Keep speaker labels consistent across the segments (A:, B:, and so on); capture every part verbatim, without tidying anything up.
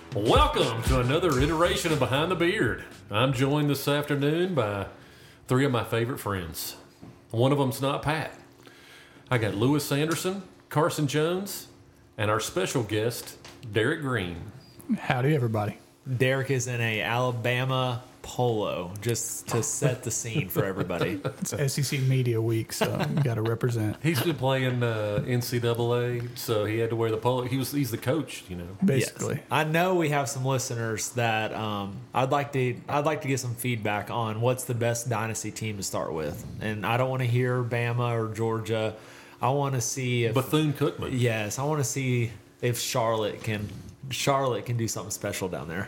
A: Welcome to another iteration of Behind the Beard. I'm joined this afternoon by three of my favorite friends. One of them's not Pat. I got Lewis Anderson, Carson Jones, and our special guest, Derek Green.
B: Howdy, everybody.
C: Derek is in a Alabama polo, just to set the scene for everybody.
B: It's S E C Media Week, so you got to represent.
A: He's been playing uh, N C double A, so he had to wear the polo. He was he's the coach, you know.
B: Basically,
C: Yes. I know we have some listeners that um, I'd like to I'd like to get some feedback on what's the best dynasty team to start with, and I don't want to hear Bama or Georgia. I want to see if
A: Bethune-Cookman.
C: yes, I want to see if Charlotte can Charlotte can do something special down there.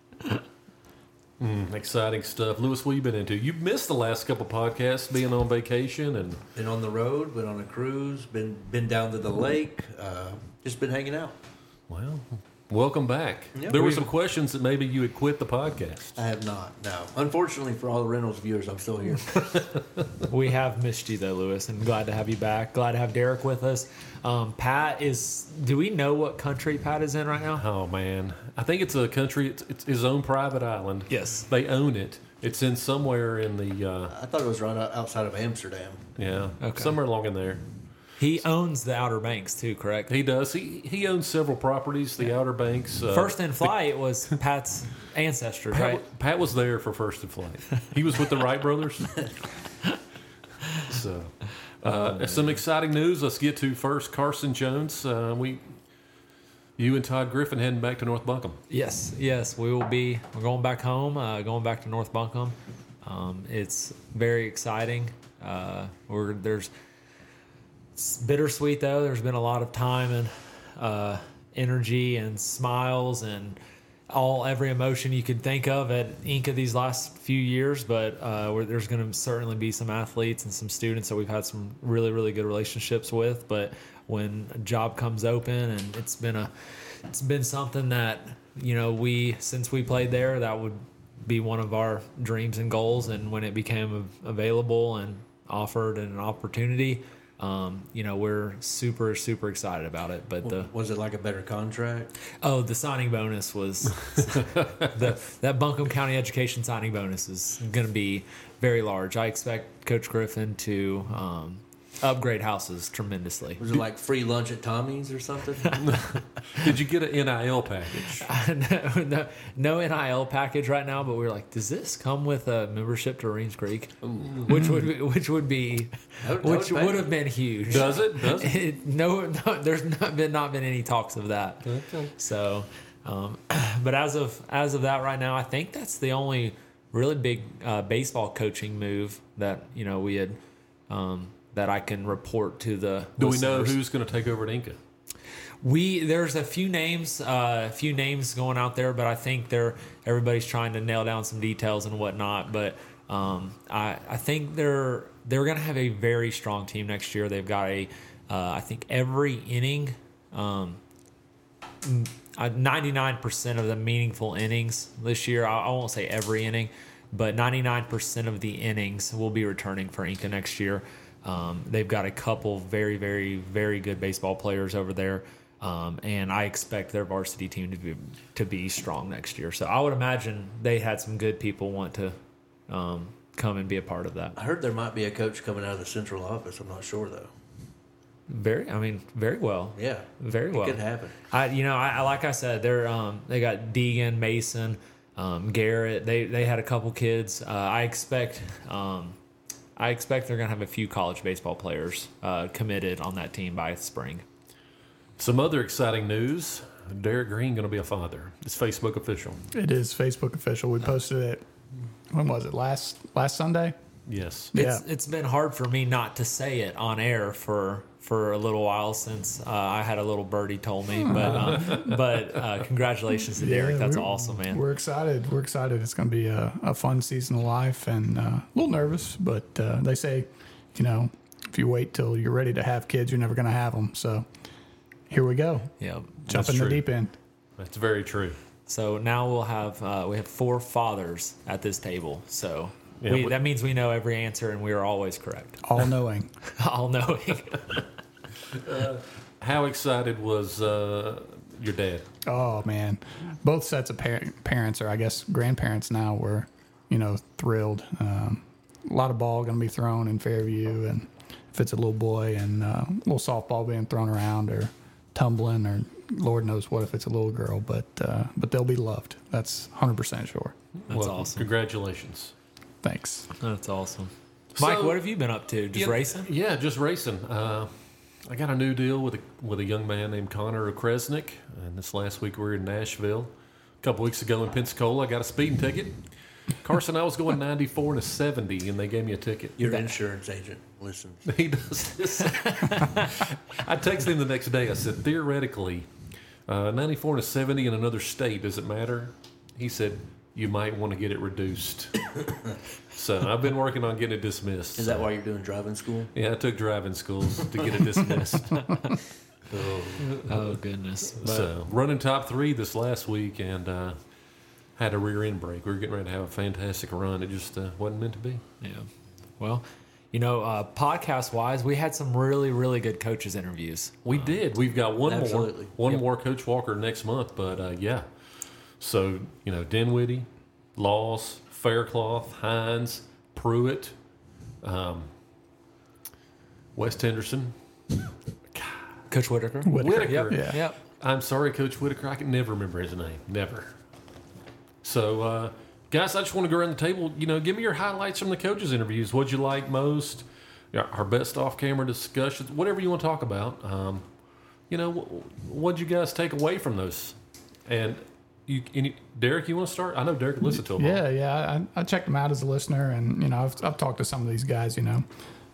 A: Mm, exciting stuff. Lewis, what you been into? You've missed the last couple podcasts, being on vacation, and
D: Been on the road, been on a cruise, been been down to the lake, uh, just been hanging out.
A: well, welcome back.
D: Yeah,
A: there were
D: we-
A: some questions that maybe you had quit the podcast.
D: I have not, no. Unfortunately for all the Reynolds viewers, I'm still here.
C: We have missed you though, Lewis, and glad to have you back. Glad to have Derek with us. Um, Pat is. Do we know what country Pat is in right now?
A: Oh man, I think it's a country. It's, it's his own private island.
C: Yes.
A: They own it. It's in somewhere in the uh,
D: I thought it was right out- outside of Amsterdam.
A: yeah,
C: Okay.
A: somewhere along in there.
C: He owns the Outer Banks too, correct?
A: He does. He he owns several properties. The Outer Banks. Uh,
C: First in Flight was Pat's ancestors,
A: Pat,
C: right?
A: Pat was there for First in Flight. He was with the Wright brothers. So, uh, some exciting news. Let's get to first Carson Jones. Uh, we, you and Todd Griffin heading back to North Buncombe.
C: Yes, yes. We will be. We're going back home. Uh, going back to North Buncombe. Um, it's very exciting. Uh, we're there's it's bittersweet though. There's been a lot of time and uh, energy and smiles and all every emotion you could think of at Inca these last few years, but uh, where there's going to certainly be some athletes and some students that we've had some really really good relationships with. But when a job comes open, and it's been a it's been something that you know we since we played there, that would be one of our dreams and goals. And when it became available and offered and an opportunity, um, you know we're super super excited about it. But the
D: Was it like a better contract?
C: Oh, the signing bonus was the that Buncombe County Education signing bonus is going to be very large. I expect Coach Griffin to um, upgrade houses tremendously.
D: Was it like free lunch at Tommy's or something?
A: Did you get an N I L package?
C: no, no, no N I L package right now, but we we're like, does this come with a membership to Reeves Creek? Which would be, which would be
D: That would- that
C: which
D: would pay.
C: would have been huge.
A: Does it? Does it?
C: It, no, no, there's not been not been any talks of that.
A: Okay.
C: So, um, but as of as of that right now, I think that's the only really big uh, baseball coaching move that you know we had um, that I can report to the.
A: Do we know
C: listeners.
A: who's going to take over at Inca?
C: We there's a few names, uh, a few names going out there, but I think they're everybody's trying to nail down some details and whatnot. But um, I I think they're they're going to have a very strong team next year. They've got a uh, I think every inning, um, ninety-nine percent of the meaningful innings this year. I, I won't say every inning, but ninety-nine percent of the innings will be returning for Inca next year. Um, they've got a couple very, very, very good baseball players over there, um, and I expect their varsity team to be to be strong next year. So I would imagine they had some good people want to um, come and be a part of that.
D: I heard there might be a coach coming out of the central office. I'm not sure, though.
C: Very, I mean, very well.
D: Yeah.
C: Very well.
D: It could happen.
C: I, you know, I, I like I said, they're um, they got Deegan, Mason, um, Garrett. They they had a couple kids. Uh, I expect. Um, I expect they're going to have a few college baseball players uh, committed on that team by spring.
A: Some other exciting news. Derek Green going to be a father. It's Facebook official.
B: it is Facebook official. We posted it. When was it? Last last Sunday.
A: Yes.
B: Yeah.
C: It's, it's been hard for me not to say it on air for for a little while since uh, I had a little birdie told me. But um, but uh, congratulations to Derek.
B: Yeah,
C: That's
B: we're-
C: awesome, man.
B: We're excited. We're excited. It's going to be a, a fun season of life, and uh, a little nervous, but uh, they say, you know, if you wait till you're ready to have kids, you're never going to have them. So here we go.
C: Yeah.
B: Jump
A: That's
B: in
A: true.
B: the deep end.
A: That's very true.
C: So now we'll have uh, we have four fathers at this table. So
A: Yeah,
C: we,
A: we-
C: that means we know every answer, and we are always correct,
B: All knowing.
C: all knowing.
A: How excited was uh, your dad?
B: Oh man, both sets of par- parents, or I guess grandparents now, were, you know, thrilled. Um, a lot of ball going to be thrown in Fairview, and if it's a little boy, and uh, a little softball being thrown around, or tumbling, or Lord knows what if it's a little girl. But uh, but they'll be loved. That's one hundred percent sure.
C: That's
A: well,
C: awesome.
A: Congratulations.
B: Thanks.
C: That's awesome. Mike,
A: So-
C: what have you been up to? Just
A: Yeah,
C: racing?
A: Yeah, just racing. Uh, I got a new deal with a with a young man named Connor Okresnik, and this last week we were in Nashville. A couple weeks ago in Pensacola, I got a speeding ticket. Carson, I was going ninety-four and a seventy, and they gave me a ticket.
D: Your insurance agent listens.
A: He does this. I texted him the next day. I said, theoretically, uh, ninety-four and a seventy in another state, does it matter? He said, you might want to get it reduced. So I've been working on getting it dismissed.
D: Is that why you're doing driving school?
A: Yeah, I took driving schools to get it dismissed.
C: Oh, goodness. But,
A: So running top three this last week, and uh, had a rear end break. We were getting ready to have a fantastic run. It just uh, wasn't meant to be.
C: yeah. Well, you know, uh, podcast-wise, we had some really, really good coaches interviews.
A: We did. We've got one
D: Absolutely.
A: more, one
C: Yep.
A: more Coach Walker next month. But uh, yeah, so you know, Dinwiddie, Laws, Faircloth, Hines, Pruitt, um, West Henderson,
C: Coach Whitaker.
A: Whitaker.
C: Yep.
B: Yeah.
C: Yep.
A: I'm sorry, Coach Whitaker. I can never remember his name. Never. So, uh, guys, I just want to go around the table. You know, give me your highlights from the coaches' interviews. What'd you like most? Yeah, our best off-camera discussions. Whatever you want to talk about. Um, you know, wh- what'd you guys take away from those? And you, any, Derek, you want to start? I know Derek listened to them.
B: Yeah, yeah. I, I checked them out as a listener, and you know, I've, I've talked to some of these guys, you know,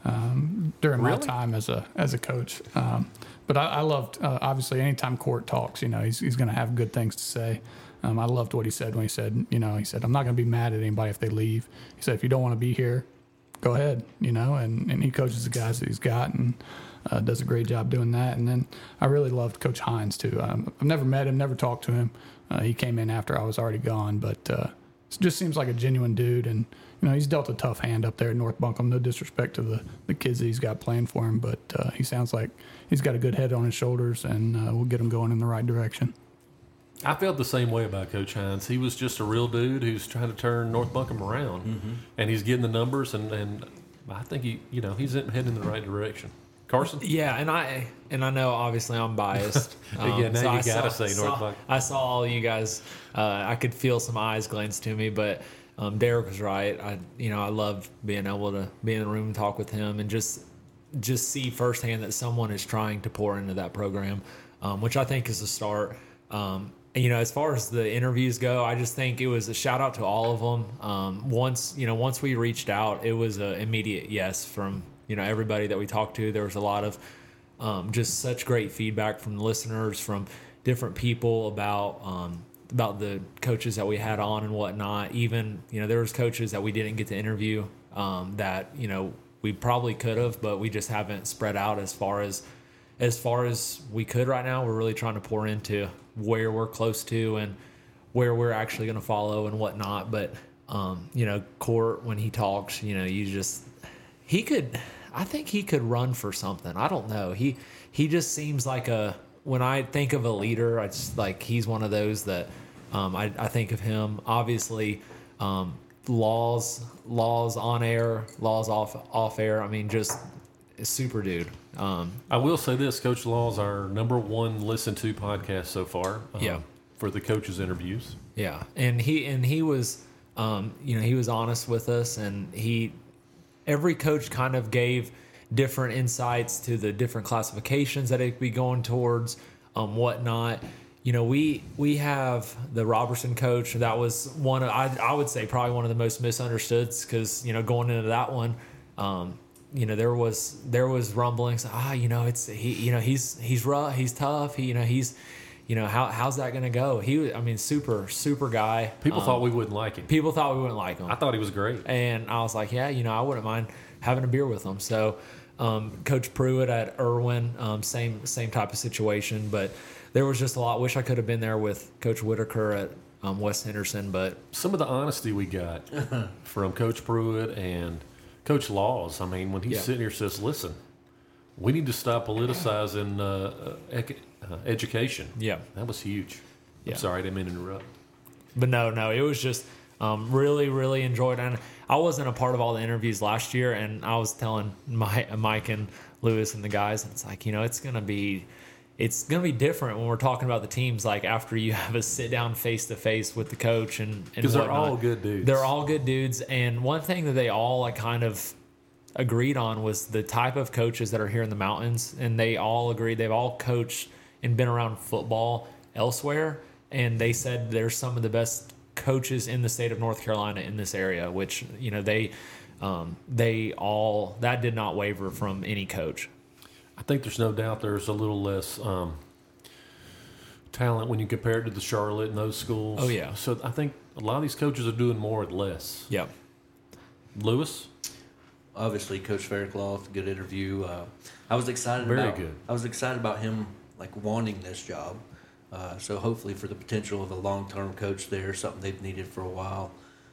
B: um, during my
A: Really?
B: time as a as a coach. Um, but I, I loved uh, obviously anytime Court talks, you know, he's he's going to have good things to say. Um, I loved what he said when he said, you know, he said, I'm not going to be mad at anybody if they leave. He said, if you don't want to be here, go ahead, you know, and, and he coaches the guys that he's got and uh, does a great job doing that. And then I really loved Coach Hines, too. Um, I've never met him, never talked to him. Uh, he came in after I was already gone, but uh, it just seems like a genuine dude. And, you know, he's dealt a tough hand up there at North Buncombe. No disrespect to the, the kids that he's got playing for him, but uh, he sounds like he's got a good head on his shoulders, and uh, we'll get him going in the right direction.
A: I felt the same way about Coach Hines. He was just a real dude who's trying to turn North Buncombe around,
C: Mm-hmm.
A: and he's getting the numbers, and, and I think he, you know, he's heading in the right direction. Carson?
C: Yeah, and I and I know obviously I'm biased. Um,
A: Yeah, now you
C: I
A: gotta
C: saw-
A: say North
C: saw-
A: Buncombe.
C: I saw all you guys. Uh, I could feel some eyes glance to me, but um, Derek was right. I you know I loved being able to be in the room and talk with him and just just see firsthand that someone is trying to pour into that program, um, which I think is a start. Um, you know, as far as the interviews go, I just think it was a shout out to all of them. Um, once you know, once we reached out, it was an immediate yes from you know everybody that we talked to. There was a lot of um, just such great feedback from the listeners, from different people about um, about the coaches that we had on and whatnot. Even you know, there was coaches that we didn't get to interview um, that you know we probably could have, but we just haven't spread out as far as as far as we could right now. We're really trying to pour into where we're close to and where we're actually going to follow and whatnot. But, um, you know, Court, when he talks, you know, you just, he could, I think he could run for something. I don't know. He, he just seems like a, when I think of a leader, I just like, he's one of those that um, I, I think of him. Obviously, um, laws, laws on air, laws off, off air. I mean, just a super dude. Um,
A: I will say this: Coach Law is our number one listened to podcast so far. um,
C: Yeah.
A: For the coaches' interviews.
C: Yeah, and he and he was, um, you know, he was honest with us, and he, every coach kind of gave different insights to the different classifications that it could be going towards, um, whatnot. You know, we we have the Robertson coach. That was one of, I I would say probably one of the most misunderstood, because you know going into that one. Um, You know, there was there was rumblings. Ah, you know, it's he. You know, he's he's rough. He's tough. He, you know, he's, you know, how how's that going to go? He, I mean, super super guy.
A: People
C: Um,
A: thought we wouldn't like him.
C: people thought we wouldn't like him,
A: I thought he was great.
C: and I was like, yeah, you know, I wouldn't mind having a beer with him. So, um, Coach Pruitt at Irwin, um, same same type of situation, but there was just a lot. Wish I could have been there with Coach Whitaker at um, West Henderson, but
A: Some of the honesty we got from Coach Pruitt and Coach Laws. I mean, when he's
C: Yeah.
A: sitting here says, "Listen, we need to stop politicizing uh, ec- uh, education.
C: Yeah.
A: That was huge.
C: Yeah.
A: I'm sorry, I didn't mean to interrupt.
C: But no, no, it was just um, really, really enjoyed it. And I wasn't a part of all the interviews last year, and I was telling Mike, Mike and Lewis and the guys, it's like, you know, it's going to be it's going to be different when we're talking about the teams, like after you have a sit down face to face with the coach and and
A: Because they're
C: whatnot.
A: all good dudes.
C: They're all good dudes. And one thing that they all like kind of agreed on was the type of coaches that are here in the mountains. And they all agreed, they've all coached and been around football elsewhere. And they said there's some of the best coaches in the state of North Carolina in this area, which, you know, they, um, they all, that did not waver from any coach.
A: I think there's no doubt there's a little less um, talent when you compare it to the Charlotte and those schools.
C: Oh, yeah.
A: So I think a lot of these coaches are doing more with less.
C: Yeah.
A: Lewis?
D: Obviously, Coach Faircloth, good interview. Uh, I was excited
A: Very
D: about
A: good.
D: I was excited about him like wanting this job. Uh, so hopefully for the potential of a long-term coach there, something they've needed for a while.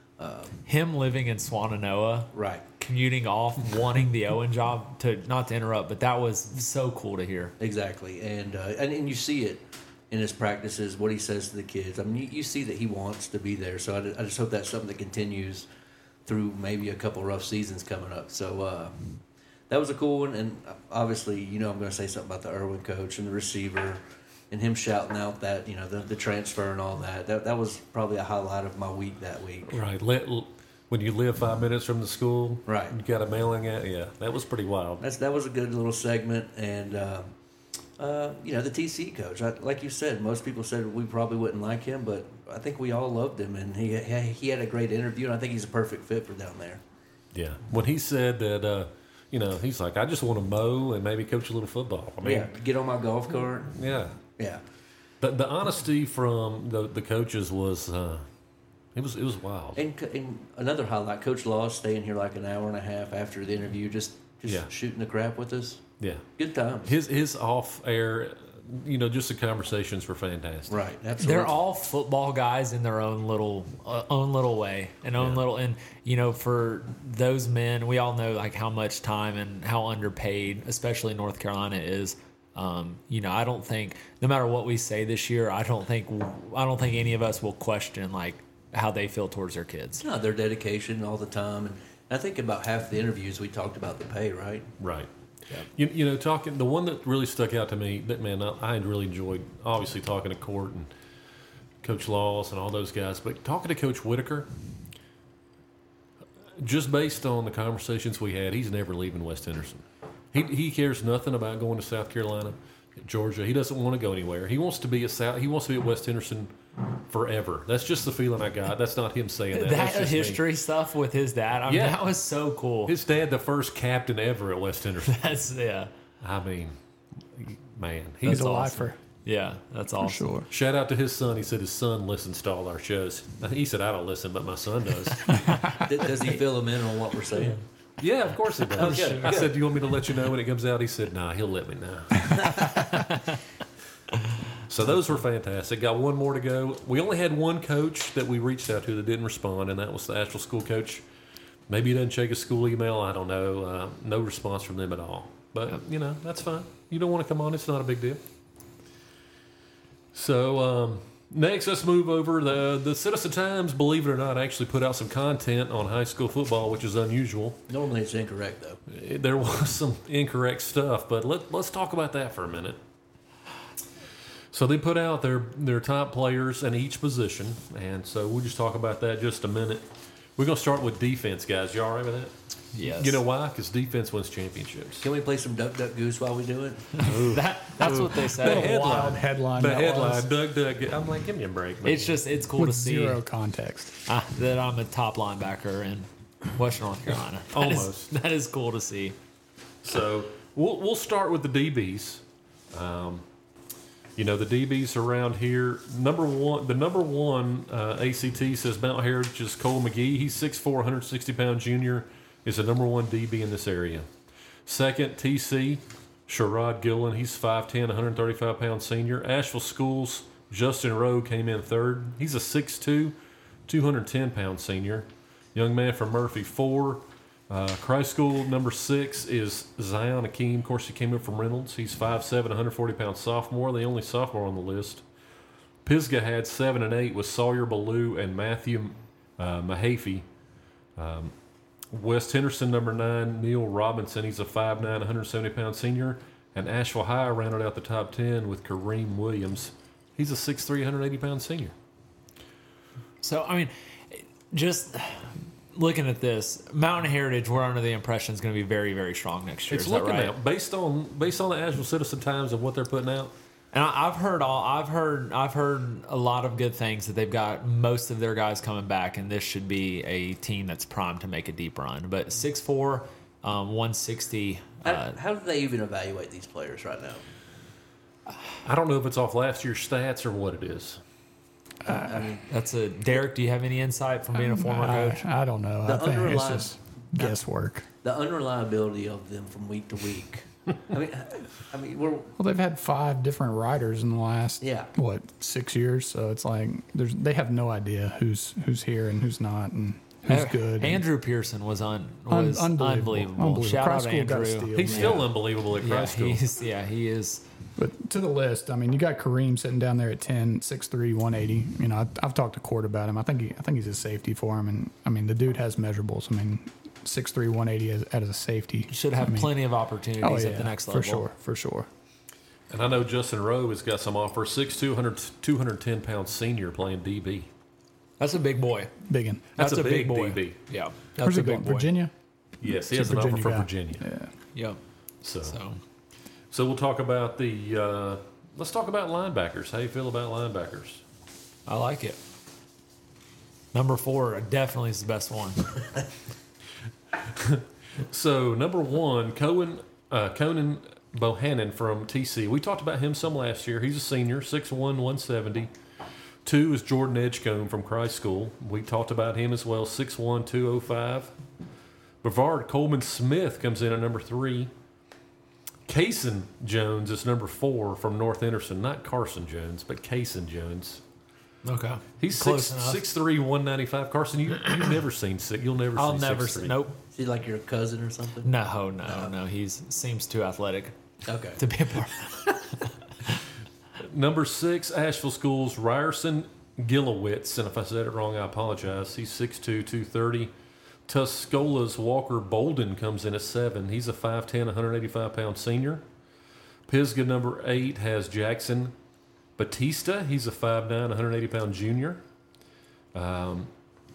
C: Him living in Swannanoa,
D: Right.
C: commuting off, wanting the Owen job, to not to interrupt, but that was so cool to hear.
D: Exactly, and, uh, and and you see it in his practices, what he says to the kids. I mean, you, you see that he wants to be there. So I, I just hope that's something that continues through maybe a couple rough seasons coming up. So uh, that was a cool one, and obviously, you know, I'm going to say something about the Irwin coach and the receiver, and him shouting out that, you know, the, the transfer and all that. That that was probably a highlight of my week that week.
A: Right. Let, when you live five minutes from the school,
D: Right.
A: you got a mailing at, yeah, that was pretty wild.
D: That's that was a good little segment, and uh, uh, you know, the T C coach, I, like you said, most people said we probably wouldn't like him, but I think we all loved him, and he he had a great interview, and I think he's a perfect fit for down there.
A: Yeah. When he said that, uh, you know, he's like, I just want to mow and maybe coach a little football. I mean,
D: Yeah, get on my golf cart.
A: yeah.
D: Yeah,
A: The, the honesty from the, the coaches was, uh, it was it was wild.
D: and, co- and another highlight, Coach Law staying here like an hour and a half after the interview, just just
A: Yeah.
D: shooting the crap with us.
A: Yeah.
D: Good times.
A: His his off air, you know, just the conversations were fantastic.
D: Right, absolutely.
C: They're all football guys in their own little uh, own little way, and own
A: Yeah.
C: little. And you know, for those men, we all know like how much time and how underpaid, especially North Carolina, is. Um, you know, I don't think no matter what we say this year, I don't think I don't think any of us will question like how they feel towards their kids.
D: No, their dedication all the time, and I think about half the interviews we talked about the pay. Right.
A: Right. You, you know, talking the one that really stuck out to me, that man, I, I had really enjoyed obviously talking to Court and Coach Laws and all those guys, but talking to Coach Whitaker, just based on the conversations we had, he's never leaving West Henderson. He he cares nothing about going to South Carolina, Georgia. He doesn't want to go anywhere. He wants to be at South. He wants to be at West Henderson forever. That's just the feeling I got. That's not him saying that. That's
C: That
A: just me.
C: history stuff with his dad, I mean,
A: Yeah.
C: that was so cool.
A: His dad, the first captain ever at West Henderson.
C: That's yeah,
A: I mean, man,
B: He's
A: he's
B: a
C: awesome.
B: lifer.
C: yeah, that's
B: For
C: awesome.
B: sure.
A: Shout out to his son. He said his son listens to all our shows. He said, I don't listen, but my son does.
D: D- Does he fill them in on what we're saying?
A: Yeah, of course he does.
D: Oh, good,
A: I
D: good.
A: said, do you want me to let you know when it comes out? He said, nah, he'll let me know. So those were fantastic. Got one more to go. We only had one coach that we reached out to that didn't respond, and that was the Asheville school coach. Maybe he doesn't check his school email. I don't know. Uh, no response from them at all. But, you know, that's fine. You don't want to come on. It's not a big deal. So um, next, let's move over. The, the Citizen Times, believe it or not, actually put out some content on high school football, which is unusual.
D: Normally it's incorrect though.
A: There was some incorrect stuff, but let, let's talk about that for a minute. So they put out their, their top players in each position, and so we'll just talk about that just a minute. We're going to start with defense, guys. You all right with that?
C: Yes,
A: You know why? Because defense wins championships.
D: Can we play some Duck Duck Goose while we do it?
C: that that's what they
A: The
C: said.
A: headline.
B: Wild headline.
A: The
B: that
A: headline,
B: was,
A: Doug, Doug. I'm like, give me a break, man.
C: It's just it's cool
B: with
C: to see
B: zero context.
C: uh, that I'm a top linebacker in Western North Carolina. That is-
A: Almost.
C: that is cool to see.
A: So we'll we'll start with the D Bs. Um, you know, the D Bs around here. Number one, the number one uh, A C T says Mount Heritage is Cole McGee. He's six foot four, one hundred sixty pound junior. Is the number one D B in this area. Second, T C, Sherrod Gillen. He's five ten, one hundred thirty-five pound senior. Asheville Schools, Justin Rowe came in third. He's a six two, two hundred ten pound senior. Young man from Murphy, four. Uh, Christ School number six is Zion Akeem. Of course, he came up from Reynolds. He's five seven, one hundred forty pound sophomore, the only sophomore on the list. Pisgah had seven and eight with Sawyer Ballou and Matthew uh, Mahaffey. Um, West Henderson number nine, Neil Robinson. He's a five nine, one hundred seventy pound senior. And Asheville High rounded out the top ten with Kareem Williams. He's a six three, one hundred eighty pound senior.
C: So, I mean, just looking at this, Mountain Heritage, we're under the impression is going to be very, very strong next year.
A: It's
C: Is that
A: looking
C: right?
A: out based on based on the Asheville Citizen Times and what they're putting out.
C: And I, I've heard all I've heard I've heard a lot of good things that they've got most of their guys coming back, and this should be a team that's primed to make a deep run. But six four, um, one sixty.
D: How,
C: Uh,
D: how do they even evaluate these players right now?
A: I don't know if it's off last year's stats or what it is.
D: I mean,
C: that's a Derek. Do you have any insight from being a former
B: I,
C: coach?
B: I don't know.
D: The
B: I think it's
D: underlying-
B: just guesswork.
D: the unreliability of them from week to week. I mean, I mean, we're
B: Well, they've had five different riders in the last
D: Yeah.
B: what six years, so it's like there's they have no idea who's who's here and who's not and who's
C: Uh,
B: good.
C: Andrew Pearson was un,
B: Un-
C: was
B: unbelievable.
C: unbelievable.
B: Unbelievable.
C: Shout
B: Christ
C: out to
B: School got a
C: Andrew.
B: steal.
A: He's
B: Yeah.
A: still unbelievable at
C: Yeah,
A: Christ School.
C: he's yeah he is.
B: But to the list, I mean, you got Kareem sitting down there at ten, six three, one eighty. You know, I, I've talked to Court about him. I think he, I think he's a safety for him, and I mean, the dude has measurables. I mean, six three, one eighty as, as a safety.
C: Should have
B: I mean,
C: plenty of opportunities
B: oh, yeah,
C: at the next level.
B: for sure, for sure.
A: And I know Justin Rowe has got some offers. six two, two hundred ten pound senior playing D B.
C: That's a big boy.
B: Big one.
A: That's,
C: That's
A: a,
C: a
A: big,
C: big boy.
A: D B.
C: Yeah,
B: Where's
C: that's
B: he
C: a
B: going?
C: big boy.
B: Virginia.
A: Yes, he
B: He's
A: has
B: a
A: an offer
B: Virginia
A: from
B: guy.
A: Virginia.
B: Yeah.
C: Yep.
A: So,
C: So
A: so we'll talk about the. Uh, let's talk about linebackers. How you feel about linebackers?
C: I like it. Number four definitely is the best one.
A: So number one, Cohen, uh, Conan Bohannon from T C. We talked about him some last year. He's a senior, six one, one seventy. Two is Jordan Edgecombe from Christ School. We talked about him as well, six one, two oh five. Brevard Coleman Smith comes in at number three. Kaysen Jones is number four from North Henderson. Not Carson Jones, but Kaysen Jones.
C: Okay.
A: He's
C: Close
A: six,
C: enough.
A: six three, one ninety-five. Carson, you, you've never seen six. You'll never
C: I'll
A: see
C: never
A: six
C: see.
A: three.
C: Nope.
D: is he like your cousin or something?
C: No, no, no. He's seems too athletic
D: Okay.
C: to be a part.
A: Number six, Asheville Schools, Ryerson Gillowitz. And if I said it wrong, I apologize. He's six two, two thirty. Tuscola's Walker Bolden comes in at seven. He's a five ten, one hundred eighty-five pound senior. Pisgah number eight has Jackson Batista. He's a five nine, one hundred eighty pound junior. Um,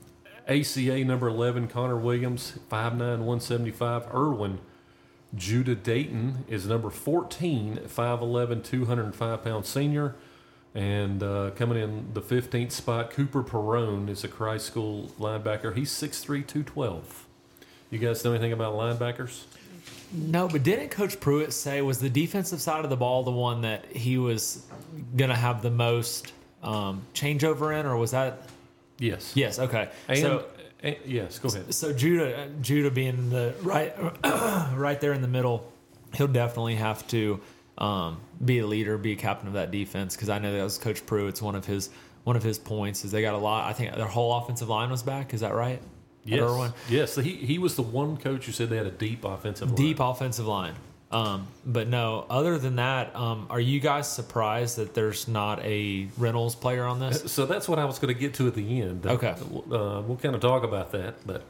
A: A C A number eleven, Connor Williams, five nine, one seventy-five. Irwin Judah Dayton is number fourteen, five eleven, two hundred five pound senior. And uh, coming in the fifteenth spot, Cooper Perone is a Christ School linebacker. He's six three, two twelve. You guys know anything about linebackers?
C: No, but didn't Coach Pruitt say was the defensive side of the ball the one that he was gonna have the most um, changeover in, or was that?
A: Yes.
C: Yes. Okay.
A: And,
C: so,
A: and- yes, go ahead.
C: so Judah, Judah being the right, right there in the middle, he'll definitely have to um, be a leader, be a captain of that defense. Because I know that was Coach Pruitt's one of his one of his points is they got a lot. I think their whole offensive line was back. Is that right? At
A: Yes.
C: Irwin?
A: Yes. He, he was the one coach who said they had a deep offensive line.
C: Deep offensive line. Um, but no, other than that, um, are you guys surprised that there's not a Reynolds player on this?
A: So that's what I was going to get to at the end.
C: Okay.
A: Uh, we'll kind of talk about that, but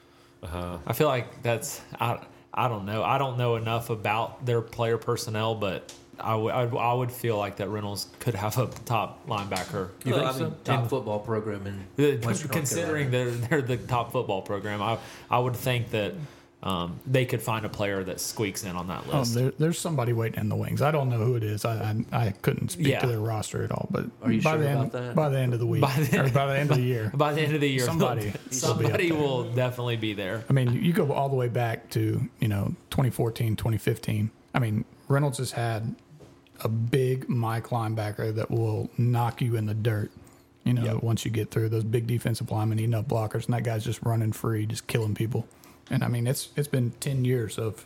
A: uh,
C: I feel like that's I, I don't know. I don't know enough about their player personnel, but I would I would- I would feel like that Reynolds could have a top linebacker.
A: You
D: Well,
A: think
D: I mean,
A: so?
D: top
C: And-
D: football program in
C: Uh,
D: Western North
C: Considering
D: Carolina.
C: they're they're the top football program, I I would think that um, they could find a player that squeaks in on that
B: Oh,
C: list.
B: there, there's somebody waiting in the wings. I don't know who it is. I I, I couldn't speak
C: Yeah.
B: to their roster at all. But
D: Are you
B: by
D: sure
B: the end,
D: about that?
B: By the end of the week,
C: By the-
B: or by the end of the year,
C: By the end of the year,
B: Somebody will be up
C: somebody
B: there.
C: will definitely be there.
B: I mean, you go all the way back to, you know, twenty fourteen, twenty fifteen. I mean, Reynolds has had a big Mike linebacker that will knock you in the dirt, you know,
C: Yep.
B: once you get through those big defensive linemen eating up blockers, and that guy's just running free, just killing people. And, I mean, it's it's been ten years of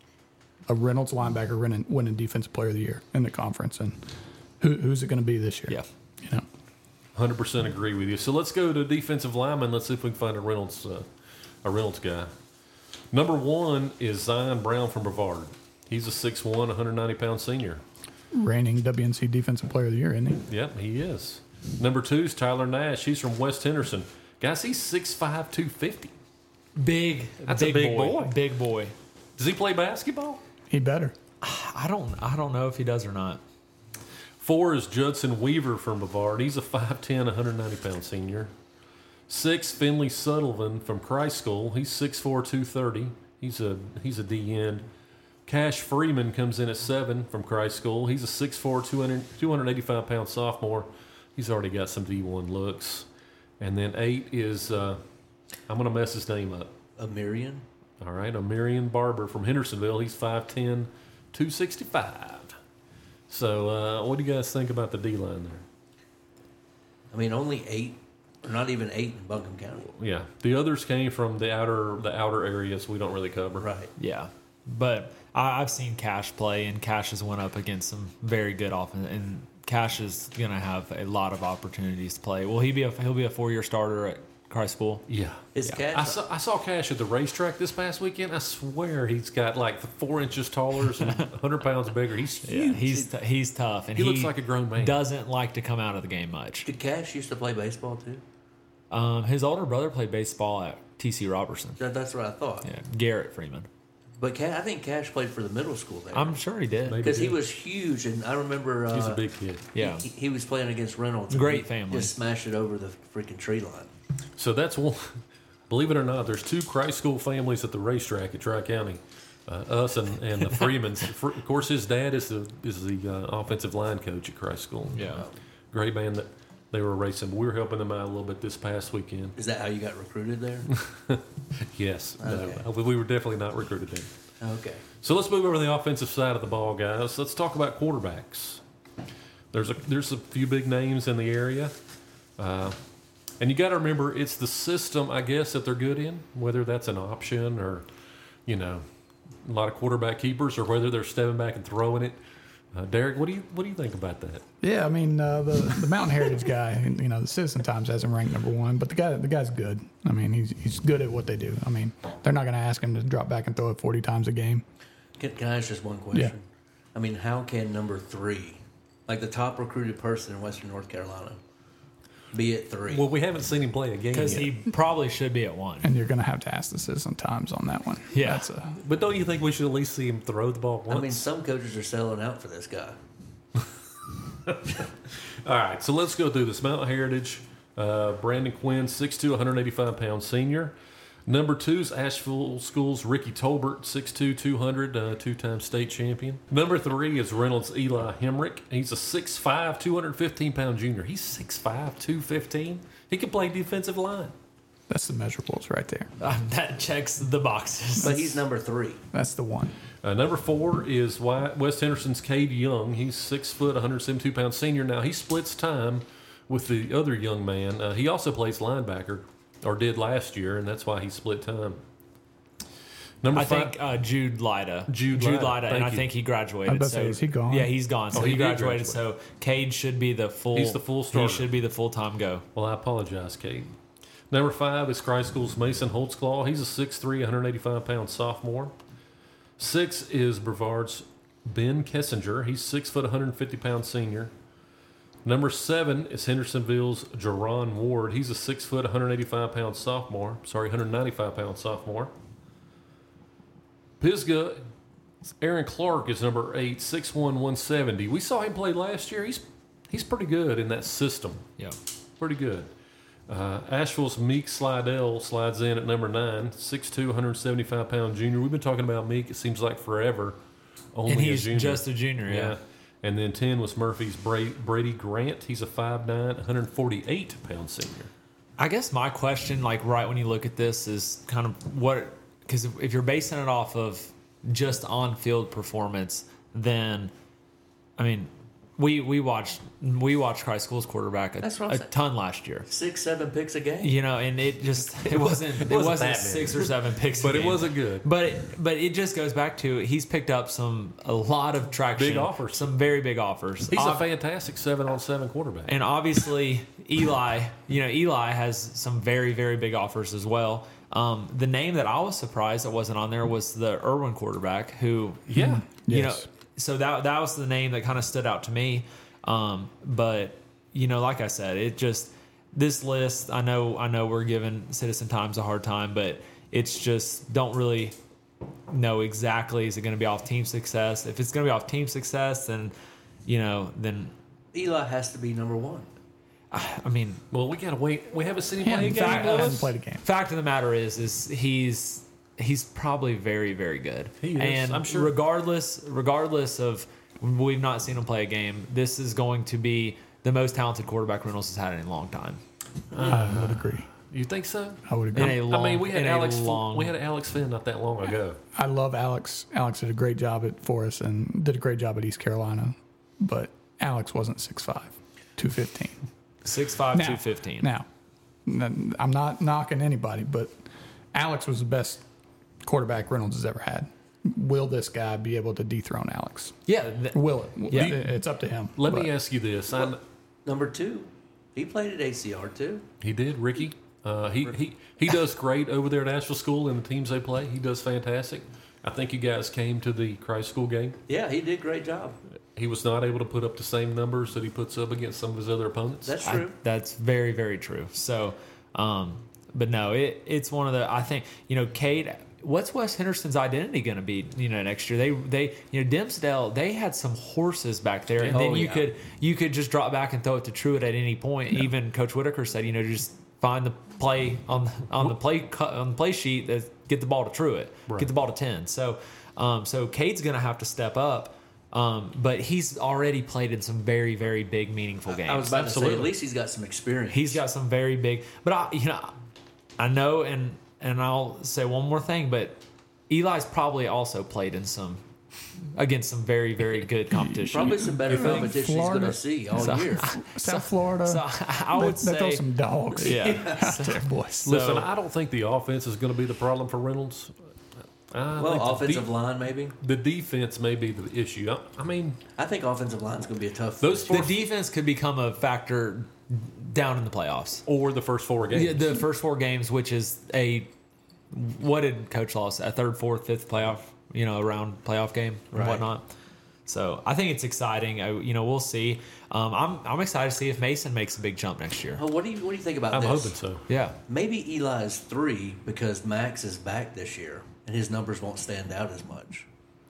B: a Reynolds linebacker winning, winning Defensive Player of the Year in the conference. And who, who's it going to be this year?
C: Yeah.
B: You know?
A: one hundred percent agree with you. So let's go to defensive lineman. Let's see if we can find a Reynolds, uh, a Reynolds guy. Number one is Zion Brown from Brevard. He's a six one, one hundred ninety pound senior.
B: Reigning W N C Defensive Player of the Year, isn't he?
A: Yep, he is. Number two is Tyler Nash. He's from West Henderson. Guys, he's six five, two fifty.
C: Big,
A: That's a
C: big,
A: big
C: boy.
A: boy.
C: Big boy.
A: Does he play basketball?
B: He better.
C: I don't. I don't know if he does or not.
A: Four is Judson Weaver from Brevard. He's a five ten, one hundred ninety pound senior. Six, Finley Sullivan from Christ School. He's six four, two thirty. He's a he's a D end. Cash Freeman comes in at seven from Christ School. He's a six four, two hundred, two eighty-five pound sophomore. He's already got some D one looks. And then eight is, uh, I'm going to mess his name up.
D: Amirian.
A: All right, Amirian Barber from Hendersonville. He's five ten, two sixty-five. So uh, what do you guys think about the D-line there?
D: I mean, only eight, or not even eight in Buncombe County.
A: Yeah, the others came from the outer the outer areas we don't really cover.
D: Right.
C: Yeah, but I, I've seen Cash play, and Cash has went up against some very good offense, and Cash is going to have a lot of opportunities to play. Will he be a he'll be a four year starter at Christ School?
A: Yeah.
D: Is
C: Yeah.
D: Cash?
A: I saw, I saw Cash at the racetrack this past weekend. I swear he's got like four inches taller and one hundred pounds bigger. He's
C: Yeah,
A: huge.
C: he's t- he's tough, and
A: He
C: he,
A: looks like a grown man.
C: Doesn't like to come out of the game much.
D: Did Cash used to play baseball too?
C: Um, his older brother played baseball at T C Robertson.
D: That, that's what I thought.
C: Yeah, Garrett Freeman.
D: But Cash, I think Cash played for the middle school there.
C: I'm sure he did.
A: Maybe.
D: Because he
A: did.
D: was huge, and I remember uh,
A: He's a big kid.
C: Yeah,
D: he, he was playing against Reynolds.
C: Great
D: He
C: family.
D: Just smashed it over the freaking tree line.
A: So that's one. Believe it or not, there's two Christ School families at the racetrack at Tri County. Uh, us and, and the Freemans. Fre- of course, his dad is the is the uh, offensive line coach at Christ School.
C: yeah.
A: Great man that they were racing. We were helping them out a little bit this past weekend.
D: Is that how you got recruited there?
A: Yes.
D: Okay.
A: No, we were definitely not recruited there.
D: Okay.
A: So let's move over to the offensive side of the ball, guys. Let's talk about quarterbacks. There's a there's a few big names in the area, uh, and you got to remember it's the system, I guess, that they're good in. Whether that's an option or, you know, a lot of quarterback keepers, or whether they're stepping back and throwing it. Uh, Derek, what do you what do you think about that?
B: Yeah, I mean uh, the the Mountain Heritage guy. You know, the Citizen Times has him ranked number one, but the guy the guy's good. I mean, he's he's good at what they do. I mean, they're not going to ask him to drop back and throw it forty times a game.
D: Can, can I ask just one question?
B: Yeah.
D: I mean, how can number three, like the top recruited person in Western North Carolina, be at three?
A: Well, we haven't seen him play a game
C: Because
A: yet.
C: he probably should be at one.
B: And you're going to have to ask the Citizen Times on that one.
C: Yeah.
B: That's a,
A: But don't you think we should at least see him throw the ball once?
D: I mean, some coaches are selling out for this guy.
A: All right, so let's go through this. Mount Heritage, uh, Brandon Quinn, six two, one hundred eighty-five pound senior. Number two is Asheville Schools, Ricky Tolbert, six two, two hundred, uh, two-time state champion. Number three is Reynolds Eli Hemrick. He's a six five, two hundred fifteen pound junior. He's six five, two fifteen. He can play defensive line.
B: that's the measurables right there.
C: Uh, that checks the boxes.
D: But he's number three.
B: That's the one.
A: Uh, number four is Wy- West Henderson's Cade Young. He's six foot, one hundred seventy-two pound senior. Now he splits time with the other young man. Uh, he also plays linebacker, or did last year, and that's why he split time. Number
C: I
A: five,
C: think uh, Jude Lida.
A: Jude
C: Jude
A: Lida,
C: Lida, and
A: thank
C: I
A: you.
C: think he graduated.
B: I was about to
C: so
B: say, is he gone?
C: Yeah, he's gone. So
A: Oh,
C: he,
A: he did
C: graduated.
A: graduate.
C: So Cade should be the full.
A: He's the full
C: He
A: starter.
C: should be the full time go.
A: well, I apologize, Cade. Number five is Christ School's Mason Holtzclaw. He's a six three, one hundred eighty-five pound sophomore. Six is Brevard's Ben Kessinger. He's six foot, one hundred fifty pound senior. Number seven is Hendersonville's Jerron Ward. He's a six foot, one hundred eighty-five pound sophomore. Sorry, one hundred ninety-five pound sophomore. Pisgah, Aaron Clark is number eight, six one, one seventy. We saw him play last year. He's he's pretty good in that system.
C: Yeah.
A: Pretty good. Uh, Asheville's Meek Slidell slides in at number nine, six two, one hundred seventy-five pound junior. We've been talking about Meek, it seems like forever. Only
C: And
A: a
C: he's
A: junior.
C: just a junior. Yeah.
A: Yeah. And then ten was Murphy's Bra- Brady Grant. He's a five nine, one hundred forty-eight pound senior.
C: I guess my question, like right when you look at this, is kind of what, because if you're basing it off of just on field performance, then, I mean, we we watched we watched Christ School's quarterback a,
D: That's what I'm
C: a
D: saying.
C: ton last year.
D: Six, seven picks a game.
C: You know, and it just it wasn't it
A: wasn't
C: wasn't
A: that many.
C: six or seven picks, a
A: But it
C: game.
A: wasn't good.
C: But it, but it just goes back to he's picked up some a lot of traction,
A: Big offers.
C: some very big offers.
A: He's a
C: Ob-
A: fantastic seven on seven quarterback.
C: And obviously, Eli, you know, Eli has some very, very big offers as well. Um, the name that I was surprised that wasn't on there was the Irwin quarterback, who
A: Yeah.
C: you
B: Yes.
C: know, so that that was the name that kind of stood out to me. Um, but you know, like I said, it just this list. I know, I know, we're giving Citizen Times a hard time, but it's just don't really know exactly is it going to be off team success. If it's going to be off team success, then you know, then
D: Eli has to be number one.
C: I mean,
A: Well, we gotta wait. We haven't seen him
B: Yeah,
A: play a
B: in
A: game.
B: fact, I
A: Lewis.
B: haven't played a game.
C: fact of the matter is, is he's he's probably very, very good.
A: He is,
C: and
A: I'm sure.
C: regardless, regardless of we've not seen him play a game, this is going to be the most talented quarterback Reynolds has had in a long time.
B: I would agree.
A: You think so?
B: I would
C: In
B: agree.
C: a long,
A: I mean, we had
C: in a
A: Alex.
C: long,
A: We had Alex Finn not that long ago.
B: I love Alex. Alex did a great job at for us and did a great job at East Carolina, but Alex wasn't six five, two fifteen.
C: six five,
B: Now-
C: two fifteen.
B: Now, n- I'm not knocking anybody, but Alex was the best quarterback Reynolds has ever had. Will this guy be able to dethrone Alex?
C: Yeah, th-
B: Will it?
C: Yeah.
B: It- It's up to him.
A: Let
B: but
A: me ask you this. I,
D: Number two, he played at A C R too.
A: he did, Ricky. Uh, he, he he does great over there at Asheville School and the teams they play. He does fantastic. I think you guys came to the Christ School game.
D: Yeah, he did a great job.
A: He was not able to put up the same numbers that he puts up against some of his other opponents.
D: That's
C: I-
D: true.
C: that's very, very true. So, um, but no, it it's one of the. I think you know, Cade. What's Wes Henderson's identity going to be? You know, next year they they you know Dimsdale they had some horses back there, and
D: Oh,
C: then you
D: yeah.
C: could you could just drop back and throw it to Truitt at any point. Even Coach Whitaker said, you know, just find the play on on the play cu- on the play sheet that get the ball to Truitt,
A: Right.
C: get the ball to ten. So, um, so Cade's going to have to step up. Um, but he's already played in some very, very big, meaningful games.
D: I was about to
A: Absolutely.
D: say, at least he's got some experience.
C: He's got some very big, but I, you know, I know, and and I'll say one more thing, but Eli's probably also played in some against some very, very good competition.
D: probably some better
B: think
D: competition he's going
B: Florida-
D: to see all
C: So-
D: year.
B: South Florida.
C: So I
B: they,
C: would
B: they throw
C: say,
B: some dogs.
C: yeah.
B: out there, boys.
A: Listen,
C: So-
A: I don't think the offense is going to be the problem for Reynolds. I
D: Well,
A: think the
D: offensive
A: de-
D: line maybe.
A: The defense may be the issue. I, I mean,
D: I think offensive line's going to be a tough.
A: those
C: The
A: four
C: defense could become a factor down in the playoffs.
A: or the first four games.
C: Yeah, the first four games, which is a what did Coach Law say? A third, fourth, fifth playoff, you know, around playoff game and
D: Right.
C: whatnot. So I think it's exciting. I, you know, we'll see. Um, I'm I'm excited to see if Mason makes a big jump next year.
D: Oh, what do you what do you think about
A: I'm
D: this?
A: hoping so.
C: Yeah,
D: Maybe Eli is three because Max is back this year and his numbers won't stand out as much.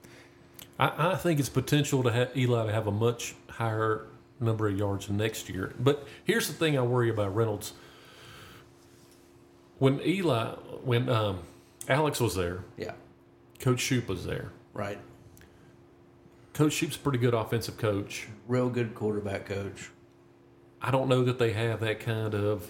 A: I, I think it's potential to have Eli to have a much higher number of yards next year. But here's the thing I worry about Reynolds. When Eli, when um, Alex was there,
D: Yeah,
A: Coach Shoup was there.
D: right.
A: Coach Shoup's a pretty good offensive coach.
D: Real good quarterback coach.
A: I don't know that they have that kind of.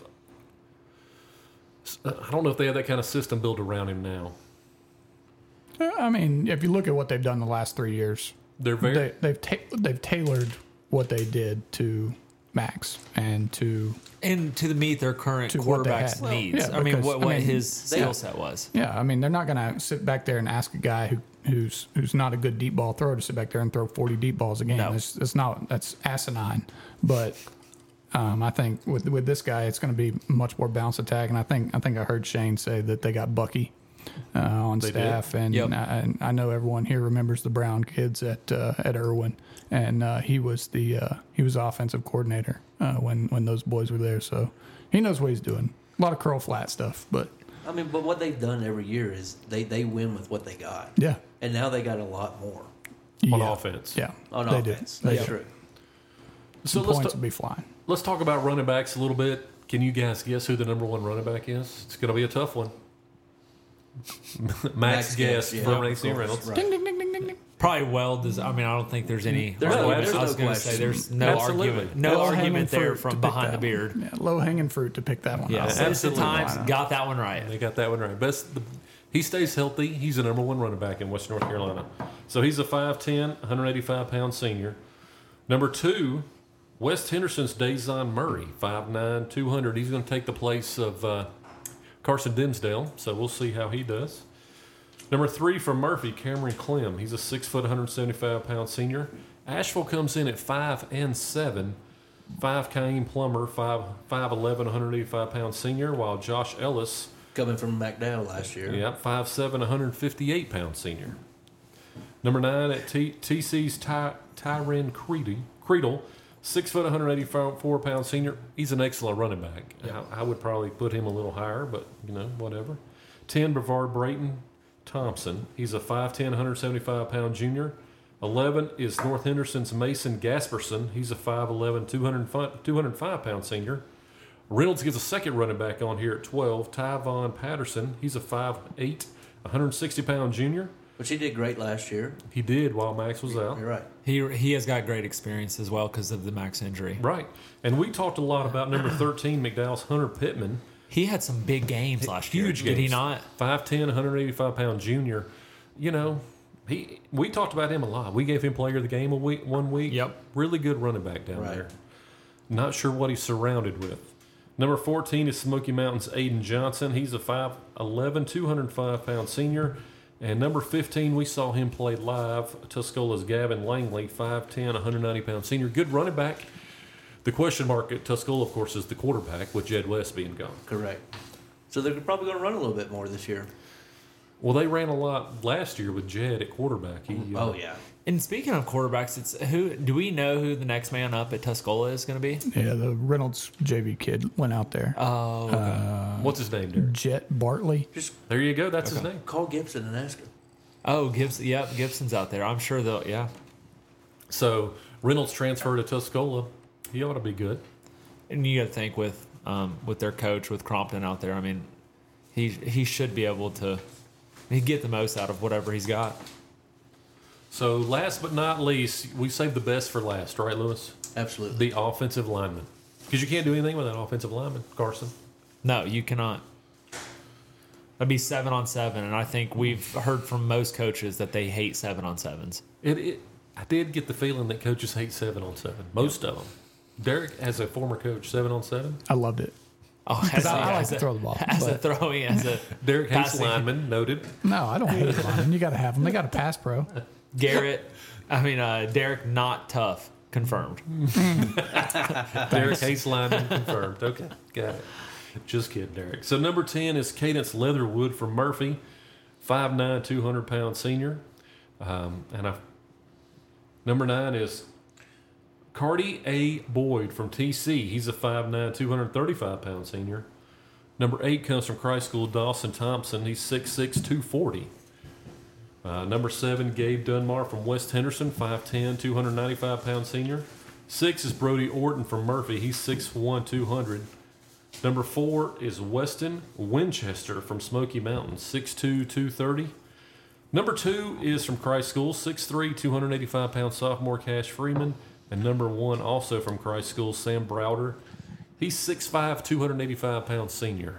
A: I don't know if they have that kind of system built around him now.
B: I mean, if you look at what they've done the last three years,
A: They're very.
B: they, they've ta- they've tailored what they did to Max and to
C: and to meet their current
B: To what they
C: quarterback's
B: had.
C: needs.
B: Yeah,
C: I mean,
B: because,
C: what,
B: I
C: what
B: mean,
C: his
D: they-
C: skill set was.
B: yeah. I mean, they're not going to sit back there and ask a guy who who's who's not a good deep ball thrower to sit back there and throw forty deep balls a game.
C: No.
B: That's, that's not that's asinine. But um, I think with with this guy, it's going to be much more bounce attack. And I think I think I heard Shane say that they got Bucky uh, on
A: They did?
B: staff, and,
C: Yep.
B: I, and I know everyone here remembers the Brown kids at uh, at Irwin, and uh, he was the uh, he was offensive coordinator uh, when when those boys were there. So he knows what he's doing. A lot of curl flat stuff, but
D: I mean, but what they've done every year is they, they win with what they got.
B: yeah,
D: And now they got a lot more
A: On
B: yeah.
A: offense.
B: Yeah,
D: on
B: they
D: offense.
B: do. They
D: That's
B: do.
D: true.
A: So
B: Some
A: let's
B: points
A: ta-
B: will be flying.
A: let's talk about running backs a little bit. Can you guys guess who the number one running back is? It's going to be a tough one. Max,
D: Max
A: guess
D: Guess, yeah,
A: from
D: of
A: A C
D: course,
A: Reynolds.
D: right.
B: Ding ding ding ding ding ding.
C: Probably well. Des- I mean, I don't think there's any.
D: There's
A: no-
C: argument.
A: there's
C: I was
D: no
C: going to say
D: question.
C: there's no
A: Absolutely.
C: argument. No
B: Low-hanging
C: argument there
B: fruit to
C: from
B: pick
C: behind the
B: that
C: beard.
B: one. Yeah, low hanging fruit to pick that one.
C: Yeah,
B: out.
C: Citizen
A: absolutely.
C: Times
B: Why not?
C: got that one right.
A: They got that one right. Best. The, he stays healthy. He's the number one running back in West North Carolina. So he's a five ten, one eighty-five pound senior. Number two, West Henderson's Dazon Murray, five nine, two hundred. He's going to take the place of uh, Carson Dimsdale. So we'll see how he does. Number three for Murphy, Cameron Clem. He's a six foot, one seventy-five pound senior. Asheville comes in at five and seven. Five Cain Plummer, five five eleven, one eighty-five pound senior, while Josh Ellis
D: Coming from McDowell last year.
A: Yep, five seven, one hundred fifty-eight pound senior. Number nine at T- TC's Ty- Tyron Creedy, Creedle, six foot, one hundred eighty-four pound senior. He's an excellent running back. I, I would probably put him a little higher, but, you know, whatever. ten, Brevard Brayton Thompson. He's a five ten, one hundred seventy-five pound junior. eleven is North Henderson's Mason Gasperson. He's a five eleven, two hundred five pound senior. Reynolds gets a second running back on here at twelve, Tyvon Patterson. He's a five eight, one hundred sixty pound junior.
D: Which he did great last year.
A: He did while Max was out.
D: You're right.
C: He he has got great experience as well because of the Max injury.
A: Right. And we talked a lot about number thirteen, McDowell's Hunter Pittman.
C: He had some big games last year.
A: Huge
C: Did he
A: games.
C: not?
A: five ten, one hundred eighty-five pound junior. You know, he we talked about him a lot. We gave him player of the game a week, one week.
C: Yep.
A: Really good running back down
D: Right.
A: there. Not sure what he's surrounded with. Number fourteen is Smoky Mountain's Aiden Johnson. He's a five eleven, two hundred five pound senior. And number fifteen, we saw him play live. Tuscola's Gavin Langley, five ten, one hundred ninety pound senior. Good running back. The question mark at Tuscola, of course, is the quarterback with Jed West being gone.
D: Correct. So they're probably going to run a little bit more this year.
A: Well, they ran a lot last year with Jed at quarterback. He, uh,
D: Oh, yeah.
C: And speaking of quarterbacks, it's who do we know who the next man up at Tuscola is going to be?
B: Yeah, the Reynolds J V kid went out there.
C: Oh, okay.
A: What's his name, Derek?
B: Jet Bartley.
D: Just
A: There you go. That's his name.
D: call Gibson and ask him.
C: oh, Gibson. Yep, Gibson's out there. I'm sure they'll. Yeah,
A: So Reynolds transferred to Tuscola. He ought to be good.
C: and you got to think with um, with their coach with Crompton out there. I mean, he he should be able to he get the most out of whatever he's got.
A: So last but not least, we saved the best for last, right, Lewis?
D: Absolutely.
A: The offensive lineman. Because you can't do anything without offensive lineman, Carson.
C: No, you cannot. That'd be seven on seven, and I think we've heard from most coaches that they hate seven on sevens.
A: It, it, I did get the feeling that coaches hate seven on seven. Most of them. Derek, as a former coach, seven on seven.
B: I loved it.
C: Oh,
B: Because
C: as,
B: I,
C: a,
B: I like
C: as,
B: to
C: a,
B: throw the ball.
C: as a
B: but-
C: throwing, as a
A: Derek hates
C: passing.
A: linemen, noted.
B: no, I don't hate linemen. You got to have them. They got a pass pro.
C: Garrett, I mean uh, Derek, not tough. Confirmed.
A: Derek hates linemen, confirmed. Okay, got it. Just kidding, Derek. So number ten is Cadence Leatherwood from Murphy, five nine, two hundred pound senior. Um, and I, number nine is Cardi A. Boyd from T C. He's a five nine, two hundred thirty-five pound senior. Number eight comes from Christ School, Dawson Thompson. He's six six, two forty. Uh, number seven, Gabe Dunmar from West Henderson, five ten, two hundred ninety-five pound senior. Six is Brody Orton from Murphy. He's six one, two hundred. Number four is Weston Winchester from Smoky Mountain, six two, two thirty. Number two is from Christ School, six three, two hundred eighty-five pound sophomore Cash Freeman. And number one, also from Christ School, Sam Browder. He's six five, two hundred eighty-five pound senior.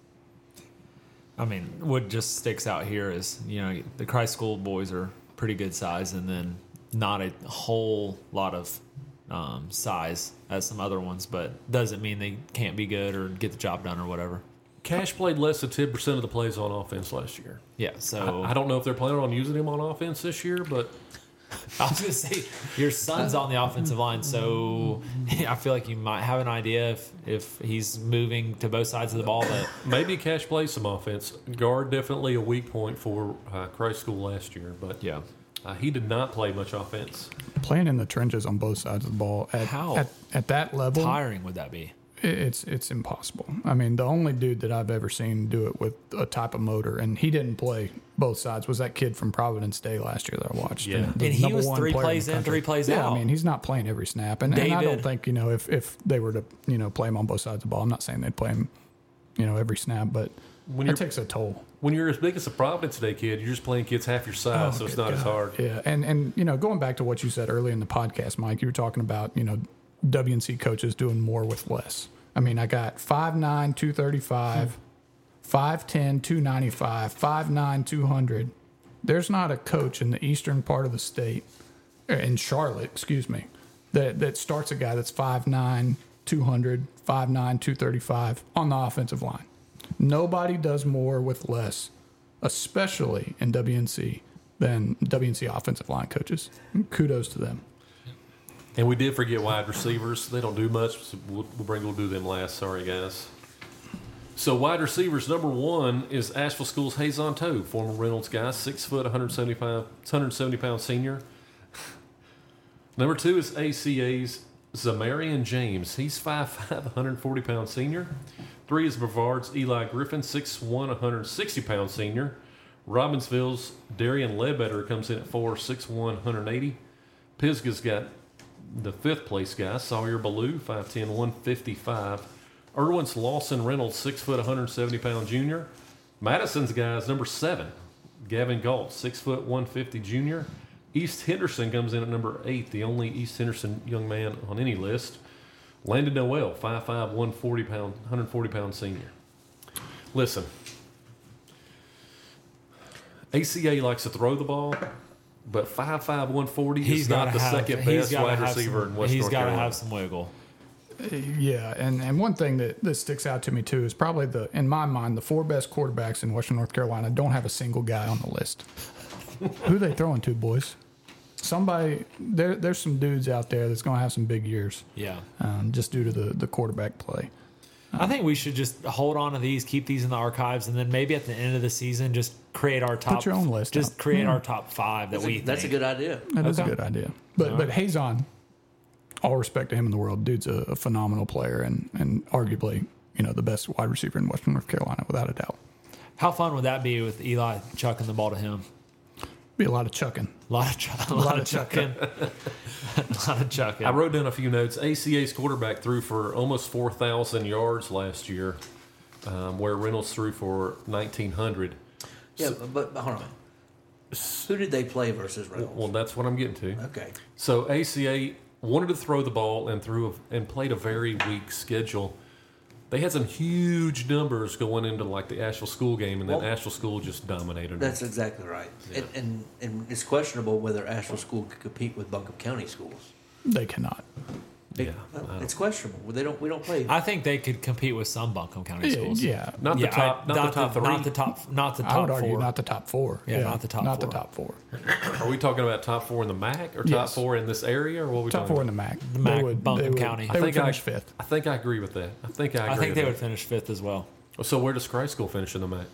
C: I mean, what just sticks out here is, you know, the Christ School boys are pretty good size, and then not a whole lot of um, size as some other ones, but doesn't mean they can't be good or get the job done or whatever.
A: Cash played less than ten percent of the plays on offense last year.
C: Yeah, so
A: I, I don't know if they're planning on using him on offense this year, but
C: I was going to say, your son's on the offensive line, so I feel like you might have an idea if, if he's moving to both sides of the ball. But
A: maybe Cash plays some offense. Guard definitely a weak point for uh, Christ School last year, but
C: yeah,
A: uh, he did not play much offense.
B: Playing in the trenches on both sides of the ball at
C: How?
B: at, at that level,
C: tiring would that be?
B: it- it's it's impossible. I mean, the only dude that I've ever seen do it with a type of motor, and he didn't play both sides, was that kid from Providence Day last year that I watched.
A: Yeah.
B: The- the
C: And he
B: number
C: was
B: one
C: three
B: player
C: plays
B: the
C: in,
B: country.
C: three plays
B: yeah,
C: out.
B: I mean, he's not playing every snap, and, and I don't
C: David-
B: think you know if if they were to you know play him on both sides of the ball. I'm not saying they'd play him, you know, every snap, but
A: When
B: that
A: you're-
B: takes a toll.
A: When you're as big as a Providence Day kid, you're just playing kids half your size, so it's
B: good
A: not as
B: God.
A: hard.
B: Yeah, and and you know, going back to what you said earlier in the podcast, Mike, you were talking about you know W N C coaches doing more with less. I mean, I got five nine, two thirty-five, five ten, two ninety-five, five nine, two hundred. There's not a coach in the eastern part of the state, uh, in Charlotte, excuse me, that that starts a guy that's five nine, two hundred, five nine, two thirty-five on the offensive line. Nobody does more with less, especially in W N C, than W N C offensive line coaches. Kudos to them.
A: And we did forget wide receivers. They don't do much. So we'll, we'll bring we'll do them last. Sorry, guys. So wide receivers number one is Asheville School's Hazon Toe, former Reynolds guy, six foot, one hundred seventy-five, one hundred seventy pound senior. Number two is A C A's Zamarian James. He's five five, one hundred forty pound senior. Three is Brevard's Eli Griffin, six one, one hundred sixty pound senior. Robbinsville's Darian Ledbetter comes in at four six one, one hundred eighty. Pisgah's got the fifth place guy, Sawyer Ballou, five ten, one fifty-five. Irwin's Lawson Reynolds, six foot, one hundred seventy pound junior. Madison's guy is number seven, Gavin Galt, six foot, one fifty junior. East Henderson comes in at number eight, the only East Henderson young man on any list. Landon Noel, five five, one forty pound, one hundred forty pound senior. Listen, A C A likes to throw the ball, but five five, one forty
C: He's
A: is not
C: gotta
A: the
C: have-
A: second
C: he's
A: best
C: gotta
A: wide
C: have
A: receiver
C: some-
A: in West
C: He's
A: North
C: got to
A: Carolina.
C: have some wiggle.
B: Yeah, and, and one thing that, that sticks out to me too is probably the in my mind the four best quarterbacks in Western North Carolina don't have a single guy on the list. Who they throwing to, boys? Somebody there. There's some dudes out there that's going to have some big years,
C: Yeah.
B: um, just due to the the quarterback play.
C: I think we should just hold on to these, keep these in the archives, and then maybe at the end of the season, just create our top.
B: your own list
C: Just
B: out.
C: create
B: Yeah.
C: our top five that
D: That's,
C: we.
D: a, that's a
C: think.
D: good idea.
B: That is a
C: Okay.
B: good idea. But
C: All
B: but
C: right.
B: Hazon, all respect to him in the world, dude's a, a phenomenal player and and arguably you know the best wide receiver in Western North Carolina without a doubt.
C: How fun would that be with Eli chucking the ball to him?
B: Be a lot of chucking.
C: A lot of, ch- a lot of chucking. a lot of chucking.
A: I wrote down a few notes. A C A's quarterback threw for almost four thousand yards last year, um, where Reynolds threw for nineteen hundred.
D: Yeah, but, but hold on. Who did they play versus Reynolds?
A: Well, that's what I'm getting to.
D: Okay.
A: So A C A wanted to throw the ball and threw a, and played a very weak schedule. They had some huge numbers going into like the Asheville School game, and then
D: Well,
A: Asheville School just dominated them.
D: That's exactly right. And, and and it's questionable whether Asheville School could compete with Buncombe County schools.
B: They cannot.
A: Yeah,
D: Well,
A: I don't-
D: it's questionable. They don't. We don't play.
C: I think they could compete with some Buncombe County
B: Yeah,
C: schools.
B: yeah.
A: not the
C: Yeah,
A: top,
C: I-
A: not, the top three.
C: Not the top. Not the top
B: I would argue
C: four.
B: not the top four.
C: Yeah, not the top
B: Not
C: four.
B: the top four.
A: Are we talking about top four in the M A C or top
B: Yes.
A: four in this area, or what are we
B: Top
A: talking
B: four in
A: about?
B: the M A C.
C: The M A C,
B: They would,
C: Buncombe
B: they would,
C: County.
B: They
A: I
B: would
A: think I,
B: finish fifth.
A: I think I agree with that. I think I agree
C: I think
A: with
C: they
A: that.
C: would finish fifth as well.
A: So where does Christ School finish in the M A C?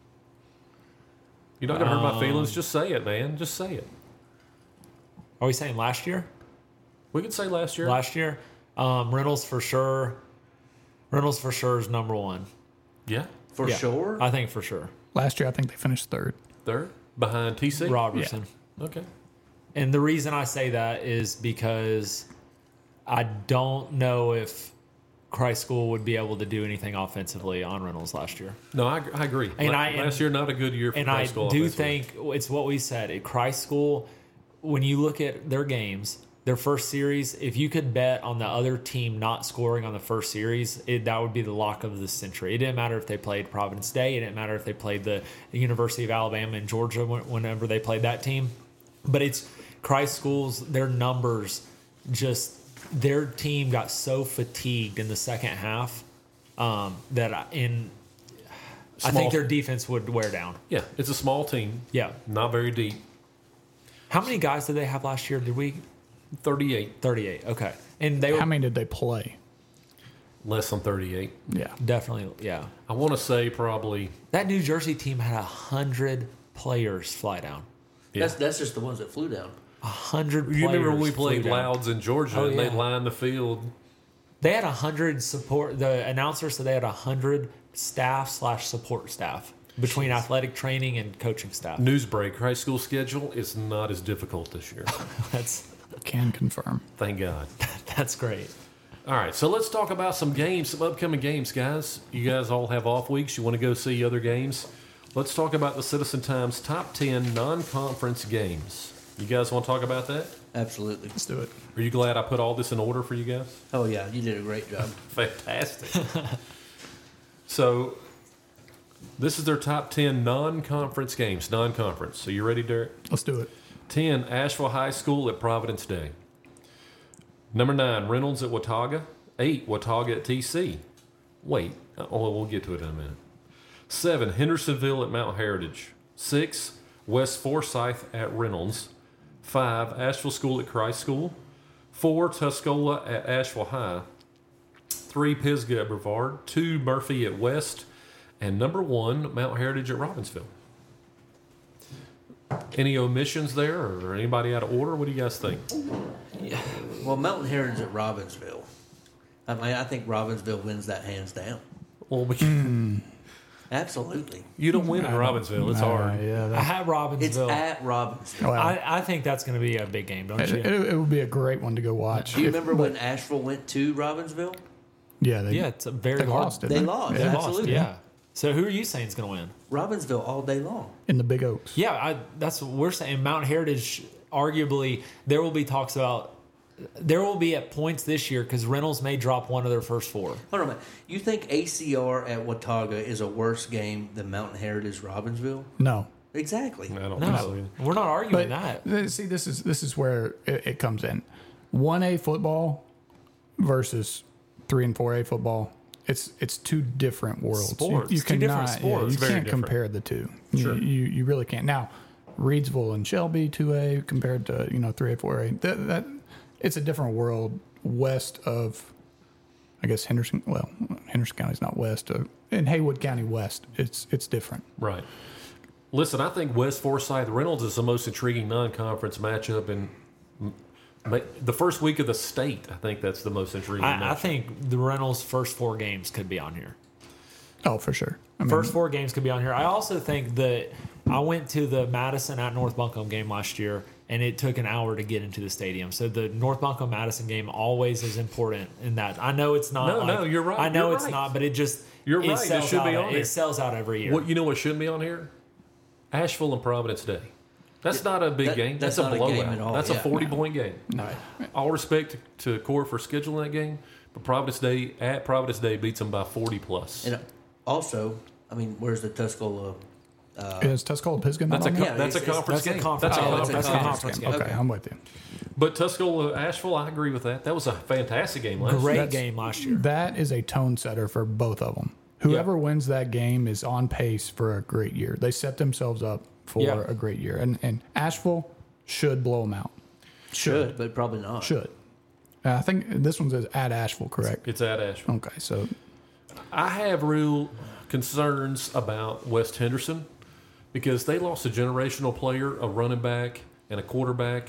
A: You're not gonna hurt my
C: Um,
A: feelings. Just say it, man. Just say it.
C: Are we saying last year?
A: We could say last year.
C: Last year, um, Reynolds for sure. Reynolds for sure is number one.
A: Yeah,
D: for
C: Yeah,
D: sure.
C: I think for sure.
B: Last year, I think they finished third.
A: third behind T C.
C: Robertson.
A: Okay.
C: And the reason I say that is because I don't know if Christ School would be able to do anything offensively on Reynolds last year.
A: No, I, I agree.
C: And
A: La-
C: I-
A: last year not a good year for
C: And I
A: Christ School.
C: do
A: offensively.
C: think it's what we said at Christ School. When you look at their games, their first series, if you could bet on the other team not scoring on the first series, it, that would be the lock of the century. It didn't matter if they played Providence Day. It didn't matter if they played the, the University of Alabama and Georgia when- whenever they played that team. But it's Christ Schools, their numbers just, their team got so fatigued in the second half um, that I, in, I
A: Small-
C: think their defense would wear down.
A: Yeah, it's a small team.
C: Yeah.
A: Not very deep.
C: How many guys did they have last year? Did we?
A: thirty-eight.
C: thirty-eight. Okay. And they were
B: How many did they play?
A: Less than thirty-eight.
B: Yeah.
C: definitely, yeah.
A: I want to say probably.
C: That New Jersey team had a hundred players fly down.
A: Yeah.
D: That's that's just the ones that flew down.
C: A hundred players.
A: You remember when we
C: flew
A: played
C: down.
A: Louds in Georgia
C: Oh,
A: and they
C: yeah.
A: lined the field?
C: They had a hundred support. The announcer said they had a hundred staff slash support staff between athletic training and coaching staff.
A: News break: High school schedule is not as difficult this year.
C: That's
B: Can confirm.
A: Thank God.
C: that's great.
A: All right, so let's talk about some games, some upcoming games, guys. You guys all have off weeks. You want to go see other games? Let's talk about the Citizen Times top ten non-conference games. You guys want to talk about that?
D: Absolutely.
B: Let's do it.
A: Are you glad I put all this in order for you guys?
D: Oh yeah, you did a great job.
A: Fantastic. So, this is their top ten non-conference games. Non-conference. So, you ready, Derek?
B: Let's do it.
A: ten, Asheville High School at Providence Day. Number nine, Reynolds at Watauga. eight, Watauga at T C. Wait, oh, we'll get to it in a minute. seven, Hendersonville at Mount Heritage. six, West Forsyth at Reynolds. five, Asheville School at Christ School. four, Tuscola at Asheville High. three, Pisgah at Brevard. two, Murphy at West. and number one, Mount Heritage at Robbinsville. Any omissions there, or anybody out of order? What do you guys think?
D: Well, Mountain Heritage at Robbinsville. I mean, I think Robbinsville wins that hands down.
A: Well, but
D: Absolutely.
A: you don't win in Robbinsville. It's
B: Uh,
A: hard.
B: yeah,
C: I
B: that,
C: had Robbinsville.
D: It's at Robbinsville.
B: well,
C: I, I think that's going to be a big game, don't
B: it,
C: you?
B: it, it would be a great one to go watch.
D: Do you
B: If-
D: remember when Asheville went to Robbinsville?
B: Yeah, they,
C: yeah, it's a very
B: they
C: hard.
B: lost, didn't
D: They
B: they?
D: lost.
B: Yeah.
C: They
D: Absolutely.
C: lost, yeah. So who are you saying is going to win?
D: Robbinsville all day long.
B: In the Big Oaks.
C: Yeah, I, that's what we're saying. Mount Heritage, arguably, there will be talks about. There will be at points this year because Reynolds may drop one of their first four.
D: Hold on a minute. You think A C R at Watauga is a worse game than Mountain Heritage Robbinsville?
B: No.
D: Exactly.
A: I don't think so.
C: No,
A: either.
C: we're not arguing
B: But
C: that.
B: th- see, this is this is where it, it comes in. One A football versus three and four A football. It's it's two different worlds.
C: Sports.
B: You, you
C: Two different
B: cannot. Yeah,
C: sports.
B: you
A: Very
B: can't
A: different.
B: compare the two.
A: Sure.
B: You, you you really can't. Now, Reedsville and Shelby two A compared to you know three A four A. That, that it's a different world west of. I guess Henderson. Well, Henderson County's not west. Of, in Haywood County west, it's it's different.
A: Right. Listen, I think West Forsyth Reynolds is the most intriguing non-conference matchup in ma- the first week of the state. I think that's the most intriguing.
C: I, I
A: matchup.
C: think the Reynolds' first four games could be on here.
B: Oh, for sure. I mean,
C: First four games could be on here. I also think that I went to the Madison at North Buncombe game last year, and it took an hour to get into the stadium. So the North Buncombe Madison game always is important in that. I know it's not.
A: No,
C: like-
A: no, you're right.
C: I know
A: You're
C: it's
A: right.
C: not, but it just
A: You're
C: it
A: right. It
C: sells
A: should
C: out.
A: be on
C: it
A: here.
C: sells out every year.
A: What you know? What shouldn't be on here? Asheville and Providence Day. That's not a big
D: That-
A: game.
D: that's
A: That's, a
D: not a
A: blowout.
D: game at all,
A: That's
D: yeah.
A: a forty-point game.
B: no.
A: All respect to Core for scheduling that game, but Providence Day at Providence Day beats them by forty plus.
D: And also, I mean, where's the Tuscola?
B: Is Tuscola Pisgah not
A: That's a
B: on
A: co-
B: there?
D: Yeah,
A: that's a
D: it's-
A: conference
C: that's a
A: game.
C: conference
A: That's a
C: game.
D: Oh, that's a
A: conference
C: That's a
A: game.
C: conference game.
B: Okay,
D: Okay.
B: I'm with you.
A: But Tuscola Asheville, I agree with that. That was a fantastic game last
C: Great
A: year.
C: game last year.
B: That is a tone setter for both of them. Whoever wins that game is on pace for a great year. They set themselves up for
C: Yeah.
B: a great year. And, and Asheville should blow them out.
D: Should, but probably not.
B: Should. Uh, I think this one's at Asheville, correct?
A: It's at Asheville.
B: Okay, so
A: I have real concerns about West Henderson because they lost a generational player, a running back, and a quarterback.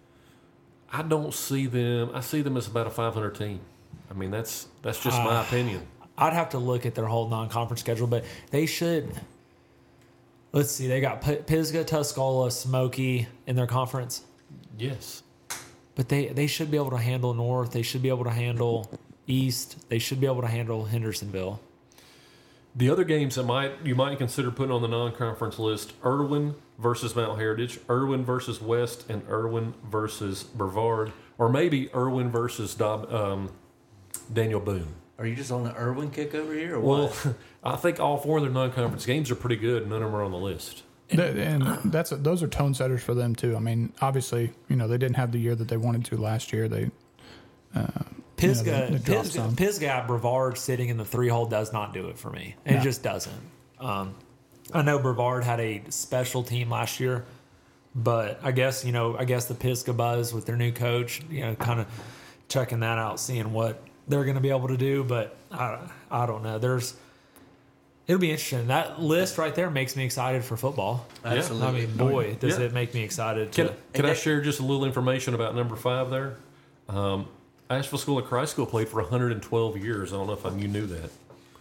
A: I don't see them. I see them as about a five hundred team. I mean, that's that's just my opinion.
C: I'd have to look at their whole non-conference schedule, but they should. Let's see. They got P- Pisgah, Tuscola, Smoky in their conference,
A: Yes.
C: but they they should be able to handle North. They should be able to handle East. They should be able to handle Hendersonville.
A: The other games that might you might consider putting on the non-conference list: Irwin versus Mount Heritage, Irwin versus West, and Irwin versus Brevard, or maybe Irwin versus Dob, um, Daniel Boone.
D: Are you just on the Irwin kick over here, or
A: Well,
D: what?
A: I think all four of their non-conference games are pretty good. None of them are on the list.
B: that, and that's those are tone setters for them too. I mean, obviously, you know, they didn't have the year that they wanted to last year. They
C: Pisgah,
B: Yeah, they- they dropped
C: Pisgah,
B: some.
C: Pisgah at Brevard sitting in the three hole does not do it for me. It
B: No.
C: just doesn't. Um, I know Brevard had a special team last year, but I guess, you know, I guess the Pisgah buzz with their new coach, you know, kind of checking that out, seeing what they're going to be able to do. But I, I don't know. There's, it'll be interesting. That list right there makes me excited for football.
D: Absolutely.
C: I mean, boy, does
A: Yeah.
C: it make me excited
A: Can,
C: to.
A: can I
D: they-
A: share just a little information about number five there? Um, Asheville School of Christ School played for one hundred twelve years. I don't know if you knew that.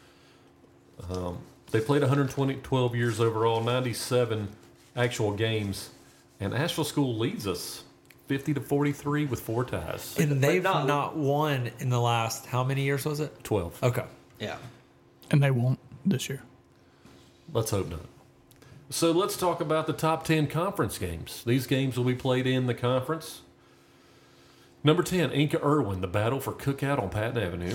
A: Um, they played one hundred twenty, twelve years overall, ninety-seven actual games, and Asheville School leads us fifty to forty-three with four ties.
C: And they've
D: not-
C: not won in the last, how many years was it?
A: twelve.
C: Okay.
D: Yeah.
B: and they won't this year.
A: Let's hope not. So let's talk about the top ten conference games. These games will be played in the conference. Number ten, Inca Irwin, the battle for Cookout on Patton Avenue.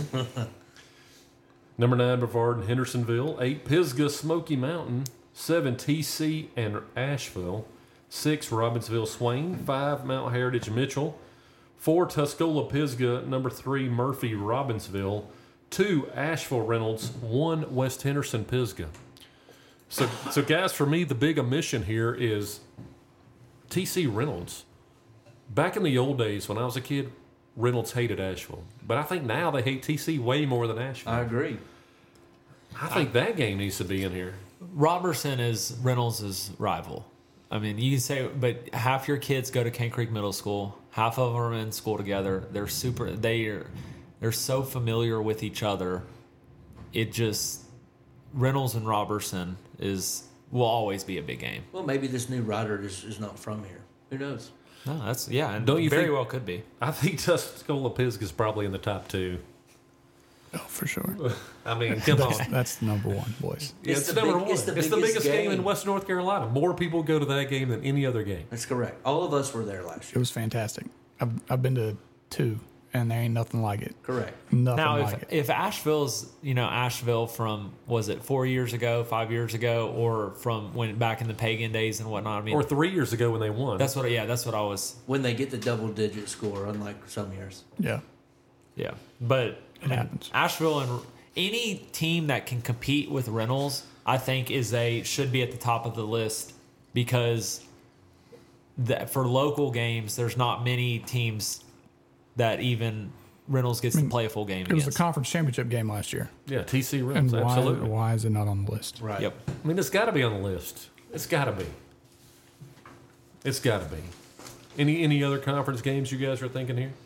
A: Number nine, Brevard and Hendersonville. Eight, Pisgah, Smoky Mountain. Seven, T C and Asheville. Six, Robbinsville, Swain. Five, Mount Heritage, Mitchell. Four, Tuscola, Pisgah. Number three, Murphy, Robbinsville. Two, Asheville, Reynolds. One, West Henderson, Pisgah. So, so guys, for me, the big omission here is T C Reynolds. Back in the old days when I was a kid, Reynolds hated Asheville. But I think now they hate T C way more than Asheville.
D: I agree.
A: I think that game needs to be in here.
C: Robertson is Reynolds' rival. I mean, you can say, but half your kids go to Cane Creek Middle School. Half of them are in school together. They're super. They are. They're so familiar with each other. It just Reynolds and Robertson is will always be a big game.
D: Well, maybe this new rider is, is not from here. Who knows?
C: No, that's yeah, and
A: Don't you
C: very
A: think-
C: well could be.
A: I think Tuscola Pisgah is probably in the top two.
B: Oh, for sure.
A: I mean, come on.
B: That's, that's the number one, boys.
A: Yeah,
D: It's
A: it's,
D: the
A: number
D: big-
A: one.
D: it's the
A: biggest,
D: biggest
A: game. in
D: game.
A: West North Carolina. More people go to that game than any other game.
D: That's correct. All of us were there last
B: It
D: year.
B: was fantastic. I've, I've been to two, and there ain't nothing like it.
D: Correct.
B: Nothing
C: Now,
B: like
C: if
B: it.
C: if Asheville's, you know, Asheville from was it four years ago, five years ago, or from when back in the pagan days and whatnot? I mean,
A: Or three years ago when they won.
C: that's what. Yeah, that's what I was.
D: When they get the double digit score, unlike some years.
B: Yeah,
C: Yeah, but
B: it happens.
C: Asheville and any team that can compete with Reynolds, I think, is a should be at the top of the list because that for local games, there's not many teams that even Reynolds gets to play a full game
B: It was the
C: against.
B: conference championship game last year.
A: yeah, T C
B: And
A: Reynolds.
B: why,
A: Absolutely.
B: why is it not on the list?
D: Right.
C: Yep.
A: I mean, it's got to be on the list. It's got to be. It's got to be. Any any other conference games you guys are thinking here?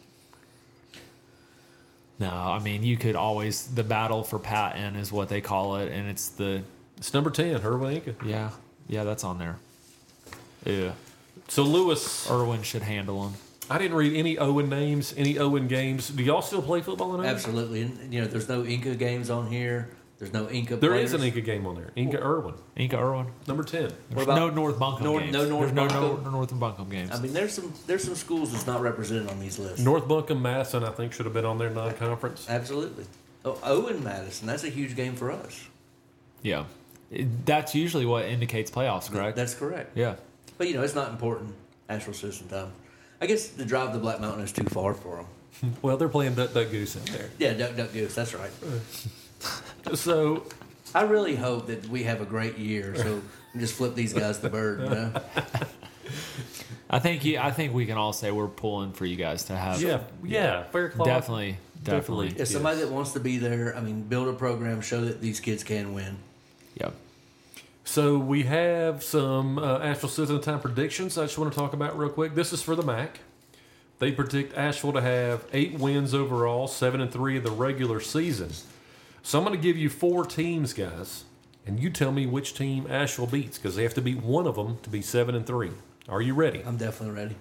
C: No, I mean you could always the battle for Patton is what they call it, and it's the
A: It's number ten, Herman Inca.
C: yeah yeah that's on there. Yeah,
A: So Lewis,
C: Irwin should handle him.
A: I didn't read any Owen names, any Owen games. Do y'all still play football in Owen?
D: Absolutely. And, you know, there's no Inca games on here. There's no Inca
A: There
D: players.
A: is an Inca game on there. Inca Irwin,
C: Inca Irwin.
A: number ten.
D: What
C: There's
D: about-
C: no North Buncombe
D: North-
C: games.
D: no North
C: There's no,
D: Buncombe?
C: no North Buncombe games.
D: I mean, there's some there's some schools that's not represented on these lists.
A: North Buncombe, Madison, I think should have been on their non-conference.
D: Absolutely. Oh, Owen Madison. That's a huge game for us.
C: yeah, It- that's usually what indicates playoffs, correct?
D: That's correct.
C: yeah.
D: But you know, it's not important. Asheville Citizen time. I guess the drive to Black Mountain is too far for them.
A: Well, they're playing Duck Duck Goose out there.
D: Yeah, Duck Duck Goose. That's right.
A: So
D: I really hope that we have a great year, so we just flip these guys the bird. You know?
C: I think you. I think we can all say we're pulling for you guys to have.
A: yeah, yeah, fair claw.
C: definitely, definitely.
A: Definitely.
D: If somebody that wants to be there, I mean, build a program, show that these kids can win.
C: Yep.
A: So we have some uh, Asheville Citizen Time predictions I just want to talk about real quick. This is for the M A C. They predict Asheville to have eight wins overall, seven and three in the regular season. So I'm going to give you four teams, guys, and you tell me which team Asheville beats because they have to beat one of them to be seven and three. Are you ready?
D: I'm definitely ready.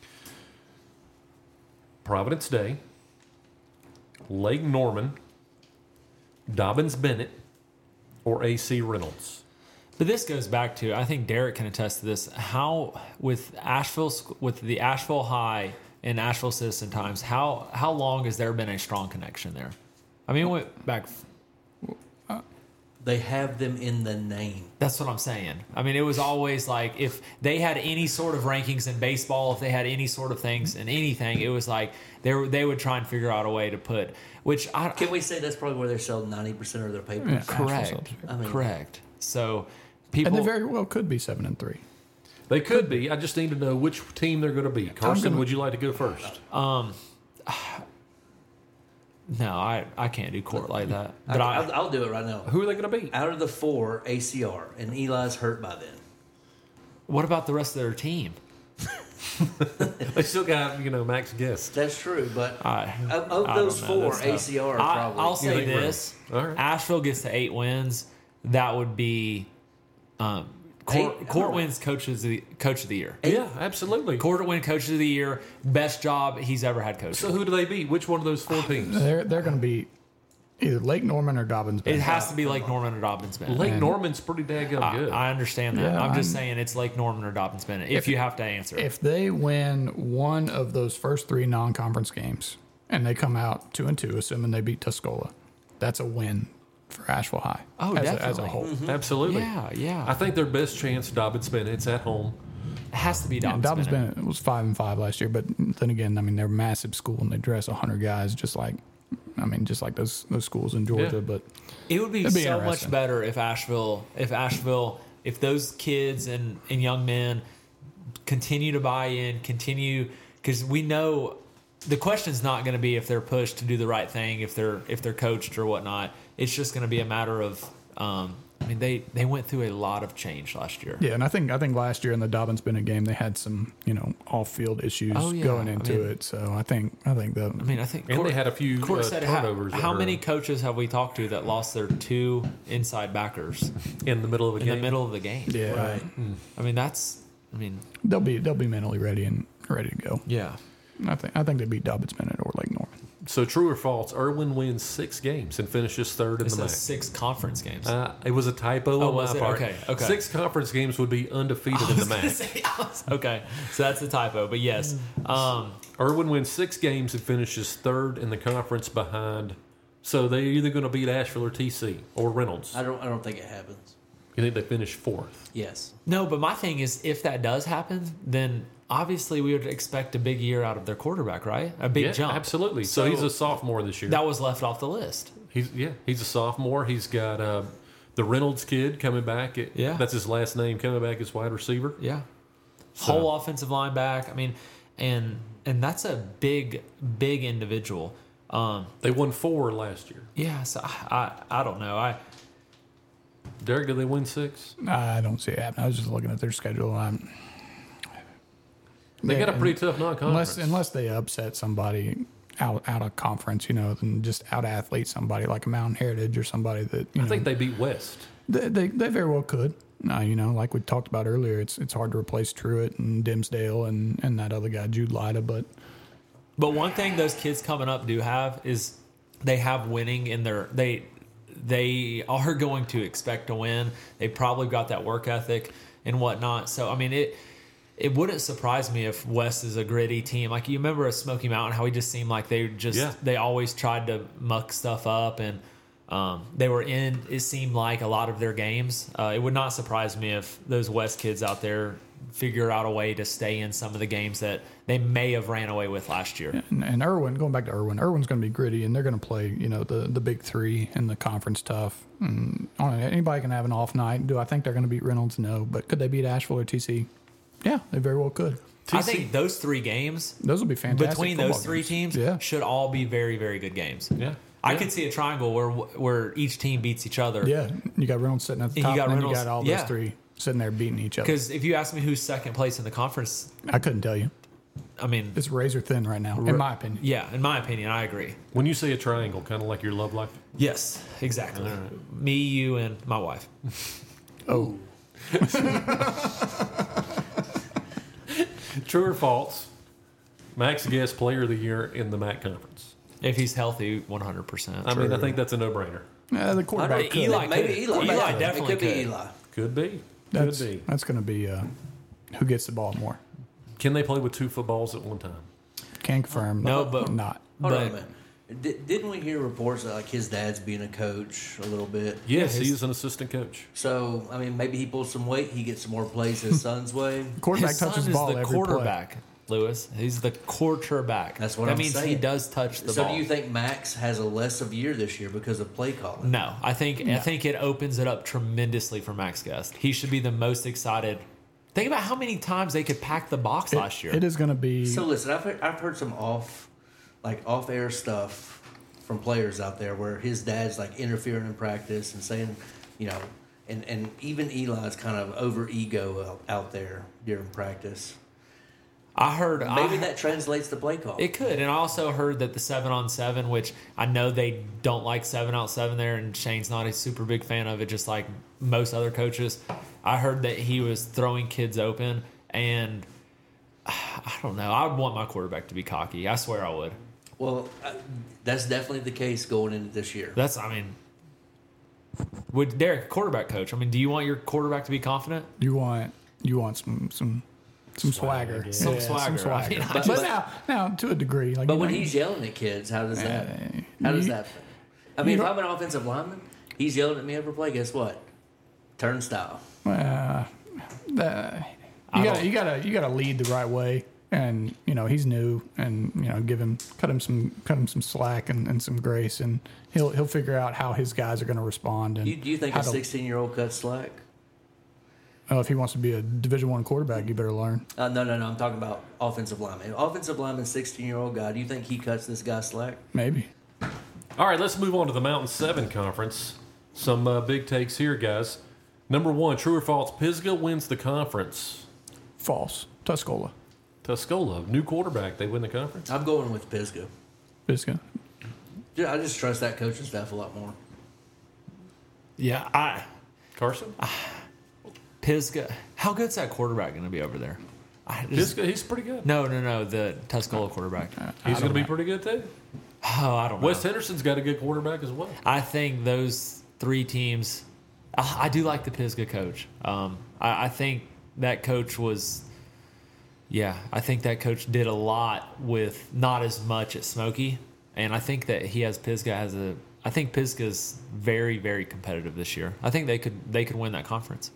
A: Providence Day, Lake Norman, Dobbins Bennett, or A C Reynolds.
C: But this goes back to I think Derek can attest to this. How with Asheville sc- with the Asheville High and Asheville Citizen Times, how how long has there been a strong connection there? I mean, it went back.
D: They have them in the name.
C: That's what I'm saying. I mean, it was always like if they had any sort of rankings in baseball, if they had any sort of things in anything, it was like they were, they would try and figure out a way to put. Which I
D: Can we say that's probably where they sell ninety percent of their papers?
B: Yeah.
C: correct,
D: I mean-
C: correct. So
B: And
C: people.
B: they very well could be seven and three.
A: They could be. I just need to know which team they're going to beat. Carson,
B: gonna-
A: would you like to go first?
C: no, I, I can't do court like that.
D: I,
C: But I,
D: I'll, I'll do it right now.
A: Who are they going to beat?
D: Out of the four, A C R, and Eli's hurt by then.
C: what about the rest of their team?
A: They still got, you know, Max Guest.
D: That's true, but
C: I,
D: of, of
C: I
D: those
C: don't know.
D: four,
C: That's
D: A
C: tough.
D: C R are
C: I,
D: probably.
C: I'll
A: You
C: say
A: think
C: this:
A: All right.
C: Asheville gets to eight wins. That would be um, Court,
D: Eight?
C: Court wins coach of the coach of the year.
A: Yeah, absolutely.
C: Court win coach of the year, best job he's ever had coaching.
A: So who do they beat? Which one of those four teams?
B: They're they're going to be either Lake Norman or Dobbins
C: It
B: Bennett.
C: has to be Lake Norman or Dobbins Bennett.
A: Lake Norman's pretty daggone
C: I,
A: good.
C: I understand that.
B: Yeah,
C: I'm just
B: I'm-
C: saying it's Lake Norman or Dobbins Bennett. If, you have to answer,
B: If they win one of those first three non-conference games and they come out two and two, assuming they beat Tuscola, that's a win for Asheville High.
C: Oh,
B: as a, as a
C: definitely.
B: whole.
A: Absolutely.
C: yeah, yeah,
A: I think their best chance, Dobbins Bennett, it's at home.
C: it has to be
B: Yeah,
C: Dobbins,
B: Dobbins
C: Bennett.
B: Bennett was five and five last year, but then again, I mean they're a massive school and they dress a hundred guys just like, I mean just like those those schools in Georgia.
A: Yeah.
B: But
C: It would be,
B: It'd be
C: so much
B: interesting.
C: better if Asheville, if Asheville, if those kids and, and young men continue to buy in, continue because we know the question's not going to be if they're pushed to do the right thing, if they're if they're coached or whatnot. It's just going to be a matter of Um, I mean, they, they went through a lot of change last year.
B: Yeah, and I think I think last year in the Dobbins Bennett game they had some you know off field issues
C: Oh, yeah.
B: going
C: I
B: into
C: mean-
B: it. So I think I think the
C: I mean, I think
A: And
C: Court-
A: they had a few
C: Court
A: uh,
C: said how,
A: turnovers. that
C: how
A: were
C: many coaches have we talked to that lost their two inside backers
A: in the middle of a
C: in
A: game?
C: the middle of the game?
B: yeah
D: Right.
C: I mean, that's. I mean,
B: they'll be they'll be mentally ready and ready to go.
C: yeah.
B: I think I think they beat Dobbins Bennett or Lake Norman.
A: So true or false? Irwin wins six games and finishes third in
C: It
A: the
C: says
A: MAC.
C: six conference games.
A: Uh, it was a typo
C: Oh,
A: on
C: was
A: my
C: it?
A: part.
C: Okay, okay.
A: Six conference games would be undefeated in the MAC.
C: Okay, so that's a typo, but yes. Um,
A: Irwin wins six games and finishes third in the conference behind. So they're either going to beat Asheville or T C or Reynolds.
D: I don't. I don't think it happens.
A: You think they finish fourth?
D: Yes.
C: no, but my thing is, if that does happen, then obviously we would expect a big year out of their quarterback, right? A big
A: Yeah,
C: jump.
A: absolutely. So,
C: So-
A: he's a sophomore this year.
C: That was left off the list.
A: He's yeah, he's a sophomore. He's got uh, the Reynolds kid coming back. At,
C: Yeah.
A: that's his last name. Coming back as wide receiver.
C: Yeah.
A: So-
C: Whole offensive line back. I mean, and and that's a big, big individual. Um,
A: They won four last year.
C: yeah, so I, I, I don't know. I
A: Derek, did they win six?
B: I don't see it happening. I was just looking at their schedule. I'm,
A: They
B: Yeah,
A: got a pretty tough non-conference.
B: unless unless they upset somebody out out of conference, you know, then just out athlete somebody like a Mountain Heritage or somebody that you
A: I
B: know
A: think they beat West.
B: they, they they very well could. Uh, you know, like we talked about earlier, it's it's hard to replace Truitt and Dimsdale and, and that other guy Jude Lida, but
C: But one thing those kids coming up do have is they have winning in their they they are going to expect to win. They probably got that work ethic and whatnot. So I mean it it wouldn't surprise me if West is a gritty team. Like you remember a Smoky Mountain, how he just seemed like they just
A: Yeah.
C: they always tried to muck stuff up and um, they were in. It seemed like a lot of their games. Uh, it would not surprise me if those West kids out there figure out a way to stay in some of the games that they may have ran away with last year.
B: and, and Irwin, going back to Irwin, Irwin's going to be gritty, and they're going to play, you know, the, the big three and the conference tough. And I don't know, anybody can have an off night. Do I think they're going to beat Reynolds? No, but could they beat Asheville or T C? Yeah, they very well could.
C: I think those three games
B: Those will be fantastic.
C: between those
B: football
C: three
B: games.
C: teams
B: yeah,
C: should all be very, very good games.
A: Yeah.
C: I
A: Yeah.
C: could see a triangle where where each team beats each other.
B: yeah. You got Reynolds sitting at the
C: And you
B: top,
C: got
B: and then
C: Reynolds-
B: you got all
C: yeah.
B: those three sitting there beating each other.
C: Because if you ask me who's second place in the conference,
B: I couldn't tell you.
C: I mean,
B: It's razor thin right now, in my opinion.
C: yeah, in my opinion, I agree.
A: When you say a triangle, kind of like your love life.
C: Yes, exactly. Me, you, and my wife.
B: Oh,
A: True or false? Max Guest Player of the Year in the M A C conference.
C: If he's healthy, one hundred percent.
A: I mean, I think that's a no-brainer.
B: yeah, the
D: I
B: quarterback.
D: don't-
B: could.
C: Eli
D: maybe
C: could.
D: Eli.
C: Eli
D: might.
C: definitely
D: It could,
C: could.
D: be Eli.
A: Could be.
B: That's
A: Could be.
B: that's going to be uh, who gets the ball more.
A: Can they play with two footballs at one time?
B: Can confirm.
C: No, but-
B: not.
D: Hold on
C: But-
D: a minute. Di- Didn't we hear reports that like his dad's being a coach a little bit?
A: Yes,
C: his-
A: he is an assistant coach.
D: So I mean, maybe he pulls some weight. He gets some more plays his son's way.
B: Quarterback
C: His son
B: touches
C: is
B: the ball
C: the
B: every play.
C: quarterback, Lewis. He's the quarterback.
D: That's what
C: that
D: I'm
C: means. He
D: saying.
C: does touch the
D: So
C: ball.
D: do you think Max has a less of year this year because of play calling?
C: No, I think I think it opens it up tremendously for Max Guest. He should be the most excited. Think about how many times they could pack the box
B: It-
C: last year.
B: It is going to be.
D: So listen, I've heard, I've heard some off, like off air stuff from players out there where his dad's like interfering in practice and saying, you know, and and even Eli's kind of over ego out, out there during practice.
C: I heard
D: Maybe
C: I,
D: that translates to play call.
C: it could, and I also heard that the seven on seven, which I know they don't like seven out seven there, and Shane's not a super big fan of it, just like most other coaches. I heard that he was throwing kids open, and I don't know. I would want my quarterback to be cocky. I swear I would.
D: Well, uh, that's definitely the case going into this year.
C: That's, I mean, would Derek, quarterback coach? I mean, do you want your quarterback to be confident?
B: You want you want some some some swagger,
A: yeah.
C: Some
B: Yeah,
C: swagger. I mean, I
B: but
C: just-
B: now now to a degree, like
D: But
B: you
D: when
B: know,
D: he's yelling at kids, how does that?
B: Uh,
D: How does
B: you-
D: that? I mean,
B: you
D: if
B: don't-
D: I'm an offensive lineman, he's yelling at me every play. Guess what? Turnstile.
B: uh, the,
C: I
B: you got
C: don't-
B: you got to you got to lead the right way, and you know he's new, and you know give him cut him some cut him some slack and, and some grace, and he'll he'll figure out how his guys are going to respond. And
D: Do you, do you think
B: how
D: a
B: to-
D: 16 year old cuts slack?
B: uh, if he wants to be a Division One quarterback, you better learn.
D: Uh, no, no, no. I'm talking about offensive lineman. Offensive lineman, sixteen year old guy. Do you think he cuts this guy slack?
B: Maybe.
A: All right, let's move on to the Mountain Seven Conference. Some uh, big takes here, guys. Number one, true or false? Pisgah wins the conference.
B: False. Tuscola.
A: Tuscola, new quarterback. They win the conference.
D: I'm going with Pisgah.
B: Pisgah.
D: Yeah, I just trust that coaching staff a lot more.
C: Yeah, I
A: Carson?
C: Pisgah. How good's that quarterback going to be over there? I just,
A: Pisgah, he's pretty good.
C: no, no, no. The Tuscola quarterback.
A: He's going to be
B: know.
A: pretty good too.
C: Oh, I don't know.
A: West Henderson's got a good quarterback as well.
C: I think those three teams. I I do like the Pisgah coach. Um, I, I think that coach was. Yeah, I think that coach did a lot with not as much at Smoky, and I think that he has Pisgah as a. I think Pisgah's very, very competitive this year. I think they could they could win that conference.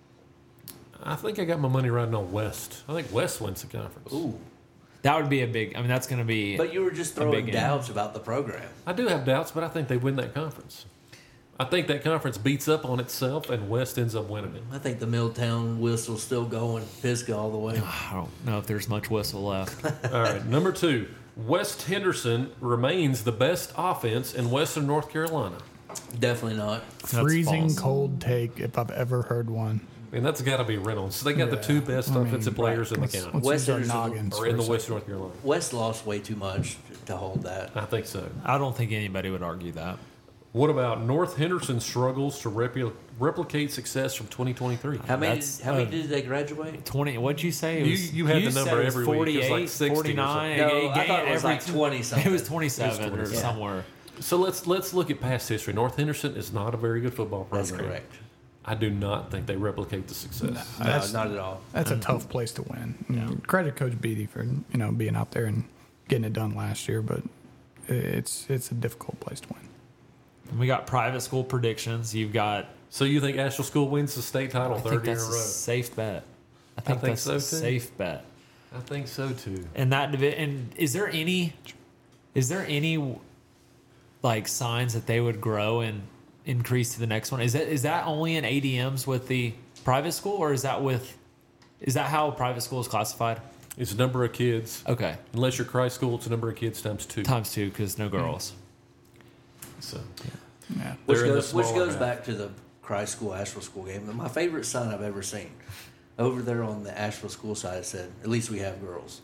A: I think I got my money riding on West. I think West wins the conference.
D: Ooh.
C: That would be a big. I mean, that's going to be.
D: But you were just
C: A
D: throwing
C: big game.
D: doubts about the program.
A: I do have doubts, but I think they win that conference. I think that conference beats up on itself, and West ends up winning it.
D: I think the Milltown whistle's still going, Pisgah all the way.
C: I don't know if there's much whistle left.
A: All right, number two, West Henderson remains the best offense in Western North Carolina.
D: Definitely not.
B: Freezing
C: false.
B: cold take if I've ever heard one.
A: And that's got to be Reynolds. They got the
B: Yeah.
A: two best
B: I mean,
A: offensive players in the
B: Let's,
A: county,
B: let's
D: West
B: use our
D: Henderson
B: noggins
A: or in
B: for
A: the
B: a
A: West
B: second.
A: North Carolina.
D: West lost way too much to hold that.
A: I think so.
C: I don't think anybody would argue that.
A: What about North Henderson struggles to repli- replicate success from twenty twenty-three?
D: How many?
C: That's,
D: how many
C: uh,
D: did they graduate?
C: twenty. What'd you say? It
A: You-
C: was,
A: you had the
C: said
A: number
C: it was
A: every week. It was like
C: forty-eight,
A: sixty or
C: forty-nine.
D: something.
C: It
D: No, I thought it was
C: every-
D: like twenty-something.
C: It was twenty-seven
A: It was
C: or
A: twenty-seven.
C: somewhere.
A: So let's let's look at past history. North Henderson is not a very good football program.
D: That's correct.
A: I do not think they replicate the success.
D: No,
B: That's-
D: not at all.
B: That's a tough place to win. You know, credit Coach Beatty for you know being out there and getting it done last year, but it's it's a difficult place to win.
C: We got private school predictions. You've got.
A: So you think Asheville School wins the state title
C: I think
A: third year in
C: that's
A: a
C: a
A: row?
C: safe bet. I think,
A: think
C: that's
A: so,
C: a
A: too.
C: safe bet.
A: I think so too.
C: And that divi- and is there any, is there any, like signs that they would grow and increase to the next one? Is that is that only in A D Ms with the private school, or is that with, is that how private school is classified?
A: It's a number of kids.
C: Okay,
A: Unless you're Christ School, it's a number of kids times two.
C: times two because no girls.
A: So
B: Yeah.
D: Which
A: They're in the
D: goes, which
A: smaller
D: goes
A: half.
D: back to the Christ School Asheville School game. My favorite sign I've ever seen. Over there on the Asheville School side, it said, "At least we have girls."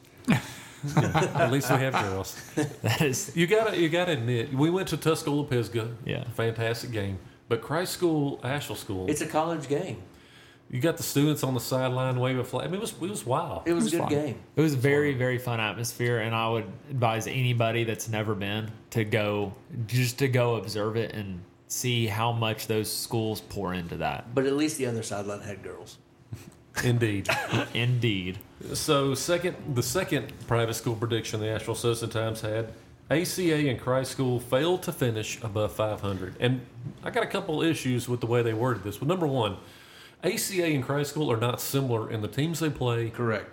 A: at least we have girls.
C: That is,
A: You gotta you gotta admit, we went to Tuscola Pisgah.
C: Yeah.
A: Fantastic game. But Christ School, Asheville School,
D: It's a college game.
A: you got the students on the sideline waving flag. I mean, it was it was wild.
D: It was,
B: was
D: a good
B: fun.
D: game.
C: it was a very very fun atmosphere, and I would advise anybody that's never been to go, just to go observe it and see how much those schools pour into that.
D: But at least the other sideline had girls.
A: Indeed.
C: Indeed.
A: So second, the second private school prediction the Asheville Citizen Times had, A C A and Christ School failed to finish above five hundred. And I got a couple issues with the way they worded this. Well, number one, A C A and Christ School are not similar in the teams they play
D: Correct.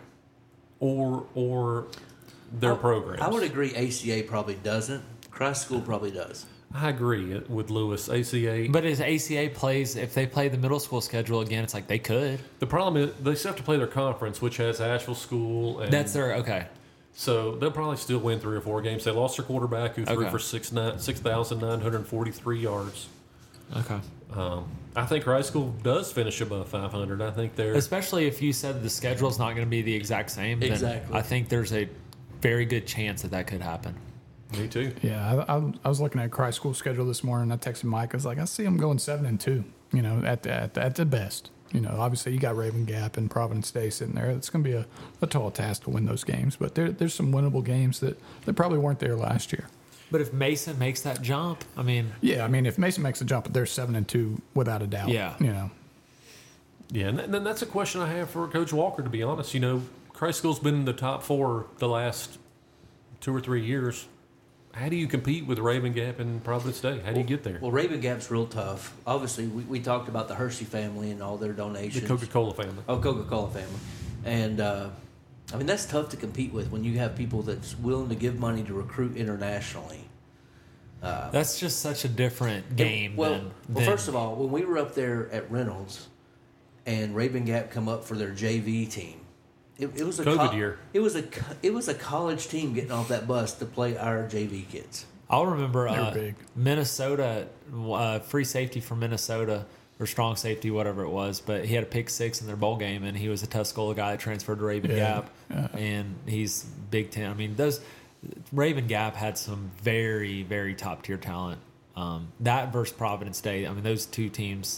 A: or or their
D: I-
A: programs.
D: I would agree A C A probably doesn't. Christ School probably does.
A: I agree with Lewis. A C A.
C: But as A C A plays, if they play the middle school schedule again, it's like they could.
A: The problem is they still have to play their conference, which has Asheville School. And
C: That's their okay.
A: So they'll probably still win three or four games. They lost their quarterback who threw
C: Okay.
A: for six nine six thousand nine hundred forty three yards.
C: Okay.
A: Um, I think High School does finish above five hundred. I think they're
C: Especially if you said the schedule's not going to be the exact same. Then
D: Exactly.
C: I think there's a very good chance that that could happen.
A: me too.
B: Yeah, I, I, I was looking at Christ School schedule this morning. I texted Mike. I was like, I see them going seven and two. You know, at the, at the, at the best. You know, obviously you got Raven Gap and Providence Day sitting there. It's going to be a, a tall task to win those games. But there, there's some winnable games that, that probably weren't there last year.
C: But if Mason makes that jump, I mean,
B: Yeah, I mean, if Mason makes a jump, they're seven and two without a doubt.
C: Yeah.
B: you know,
A: Yeah, and, th- and then that's a question I have for Coach Walker. To be honest, you know, Christ School's been in the top four the last two or three years. How do you compete with Raven Gap and Providence Day? How do you get there?
D: Well, Raven Gap's real tough. Obviously, we, we talked about the Hershey family and all their
A: The
D: donations.
A: Coca Cola family.
D: Oh, Coca-Cola family. And, uh, I mean, that's tough to compete with when you have people that's willing to give money to recruit internationally.
C: that's just such a different game.
D: Well,
C: than,
D: well,
C: than-
D: first of all, when we were up there at Reynolds and Raven Gap come up for their J V team, it, it was a
A: COVID year.
D: It was a co- it was a college team getting off that bus to play our J V kids.
C: I'll remember
B: They were
C: uh,
B: big.
C: Minnesota, uh, free safety from Minnesota, or strong safety, whatever it was, but he had a pick six in their bowl game, and he was a Tuscola guy that transferred to Raven
B: Yeah,
C: Gap,
B: yeah.
C: and he's Big Ten. I mean, those Raven Gap had some very, very top tier talent. Um, that versus Providence State, I mean, those two teams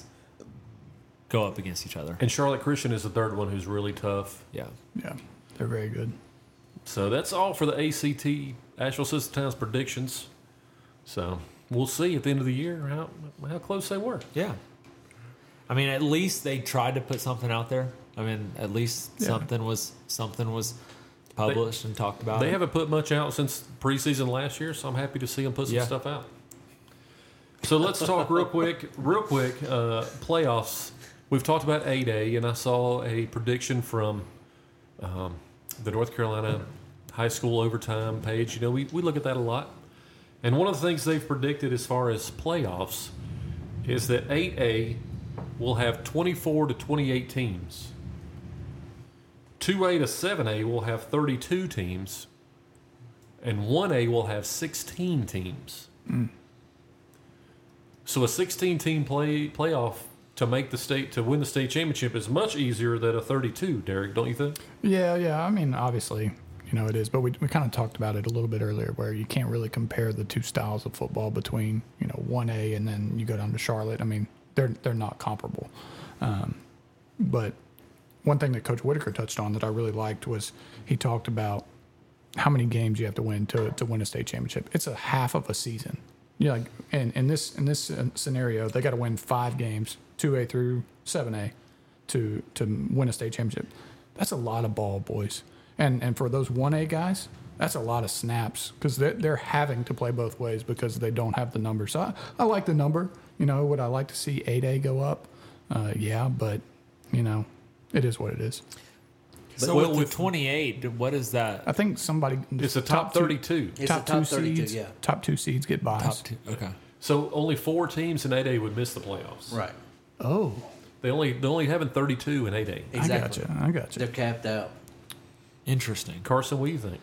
C: go up against each other.
A: And Charlotte Christian is the third one who's really tough.
C: Yeah.
B: Yeah, they're very good.
A: So that's all for the A C T, Asheville System Towns predictions. So we'll see at the end of the year how how close they were.
C: Yeah. I mean, at least they tried to put something out there. I mean, at least
B: Yeah.
C: something was something was published and talked about.
A: They
C: it.
A: haven't put much out since preseason last year, so I'm happy to see them put some
C: Yeah.
A: stuff out. So let's talk real quick, real quick, uh, playoffs. We've talked about eight A, and I saw a prediction from um, the North Carolina high school overtime page. You know, we, we look at that a lot. And one of the things they've predicted as far as playoffs is that eight A will have twenty-four to twenty-eight teams. two A to seven A will have thirty-two teams. And one A will have sixteen teams.
B: Mm.
A: So a sixteen-team play playoff to make the state to win the state championship is much easier than a thirty-two. Derek, don't you think?
B: Yeah, yeah. I mean, obviously, you know, it is. But we, we kind of talked about it a little bit earlier where you can't really compare the two styles of football between, you know, one A and then you go down to Charlotte. I mean, they're they're not comparable. Um, but one thing that Coach Whitaker touched on that I really liked was he talked about how many games you have to win to, to win a state championship. It's a half of a season. Yeah, like, and in this in this scenario, they got to win five games, two A through seven A, to to win a state championship. That's a lot of ball, boys. And and for those one A guys, that's a lot of snaps because they're, they're having to play both ways because they don't have the number. So I, I like the number. You know, would I like to see eight A go up? Uh, yeah, but you know, it is what it is.
C: So
A: Well,
C: with,
A: with-
C: the twenty-eight, what is that?
B: I think somebody
A: It's the top
B: two-
A: thirty-two.
D: It's
B: top
D: the top
B: two
D: thirty-two,
B: seeds.
D: yeah.
B: Top two seeds get buys.
C: Top two. Okay.
A: So only four teams in eight A would miss the playoffs.
D: Right.
B: Oh,
A: They only they only having thirty-two in eight A.
D: Exactly.
B: I got you. I got you.
D: They're capped out.
C: Interesting.
A: Carson, what do you think?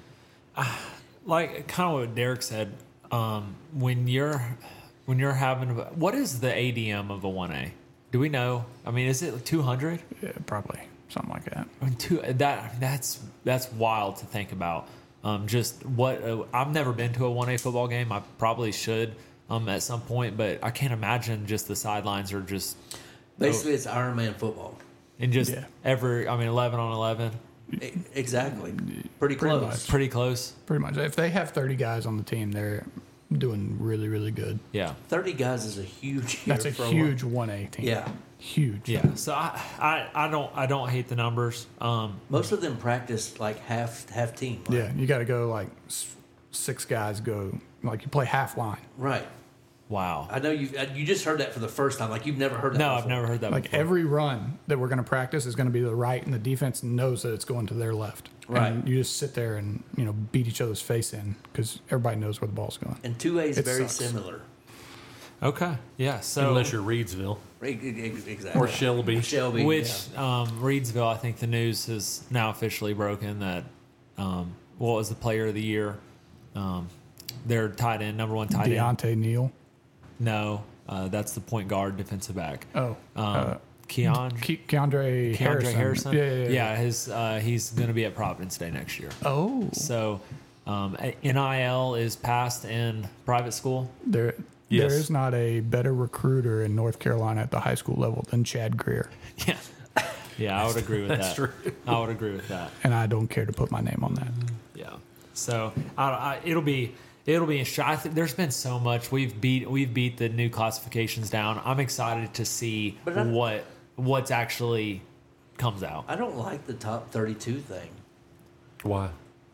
C: Like kind of what Derek said. Um, when you're when you're having what is the A D M of a one A? Do we know? I mean, is it two hundred?
B: Yeah, probably something like that.
C: I mean, two, that that's that's wild to think about. Um, just what uh, I've never been to a one A football game. I probably should um, at some point, but I can't imagine just the sidelines are just
D: Basically, it's Iron Man football.
C: and just
B: Yeah.
C: every. I mean, eleven on eleven,
D: E- Exactly.
B: Pretty
D: Pretty close.
B: much.
C: pretty close.
B: Pretty much. If they have thirty guys on the team, they're doing really, really good.
C: Yeah,
D: thirty guys is a huge. year
B: That's a
D: for
B: huge one A team.
D: Yeah.
B: Huge.
C: yeah. So I, I, I don't I don't hate the numbers. Um,
D: Most of them practice like half half team. Like,
B: Yeah, you got to go like s- six guys go like you play half line.
D: Right.
C: wow.
D: I know you. You just heard that for the first time. Like you've never heard that.
C: No,
D: before.
C: I've never heard that.
B: Like
C: before.
B: every run that we're going to practice is going to be to the right, and the defense knows that it's going to their left.
D: Right.
B: And you just sit there and you know beat each other's face in because everybody knows where the ball's going.
D: And two A is
B: It
D: very
B: sucks.
D: similar.
C: Okay, yeah. So
A: Unless you're Reedsville
D: E- e- Exactly.
A: or Shelby.
D: Shelby.
C: Which
D: yeah.
C: um, Reedsville, I think the news is now officially broken that um, what was the player of the year? Um, their tight end, number one tight end.
B: Deontay Neal.
C: No, uh, that's the point guard, defensive back.
B: Oh,
C: Um,
B: uh,
C: Keon,
B: Ke- Keandre,
C: Keandre
B: Harrison.
C: Harrison.
B: Yeah, yeah, yeah.
C: his uh, he's going to be at Providence Day next year.
B: Oh,
C: So um, N I L is passed in private school.
B: there.
A: Yes.
B: There is not a better recruiter in North Carolina at the high school level than Chad Greer,
C: Yeah, yeah, I would agree with
A: That's
C: that.
A: true.
C: I would agree with that.
B: and I don't care to put my name on that.
C: Yeah. So I, I, it'll be it'll be interesting. I think there's been so much we've beat we've beat the new classifications down. I'm excited to see
D: But I-
C: what what's actually comes out.
D: I don't like the top thirty-two thing.
A: Why?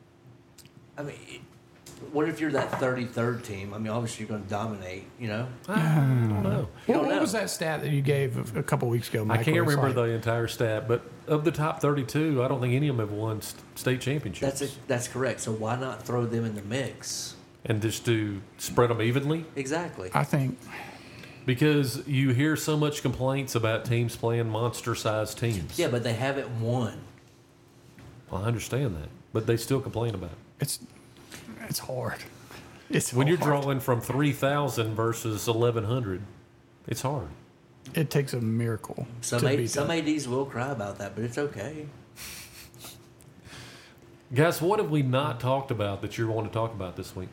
D: I mean, it- what if you're that thirty-third team? I mean, obviously you're going to dominate. You know.
A: I don't know.
D: You
B: What,
D: don't
B: what
D: know.
B: was that stat that you gave a, a couple weeks ago, Mike?
A: I can't
B: where it's
A: remember
B: like-
A: the entire stat, but of the top thirty-two, I don't think any of them have won st- state championships.
D: That's a, that's correct. So why not throw them in the mix?
A: And just to spread them evenly,
D: Exactly.
B: I think
A: because you hear so much complaints about teams playing monster-sized teams.
D: Yeah, but they haven't won.
A: Well, I understand that, but they still complain about it.
B: it's it's hard. It's
A: when you're
B: hard.
A: drawing from three thousand versus eleven hundred, it's hard.
B: It takes a miracle.
D: Some
B: to
D: A,
B: beat
D: some
B: them.
D: A Ds will cry about that, but it's okay.
A: Guys, what have we not talked about that you want to talk about this week?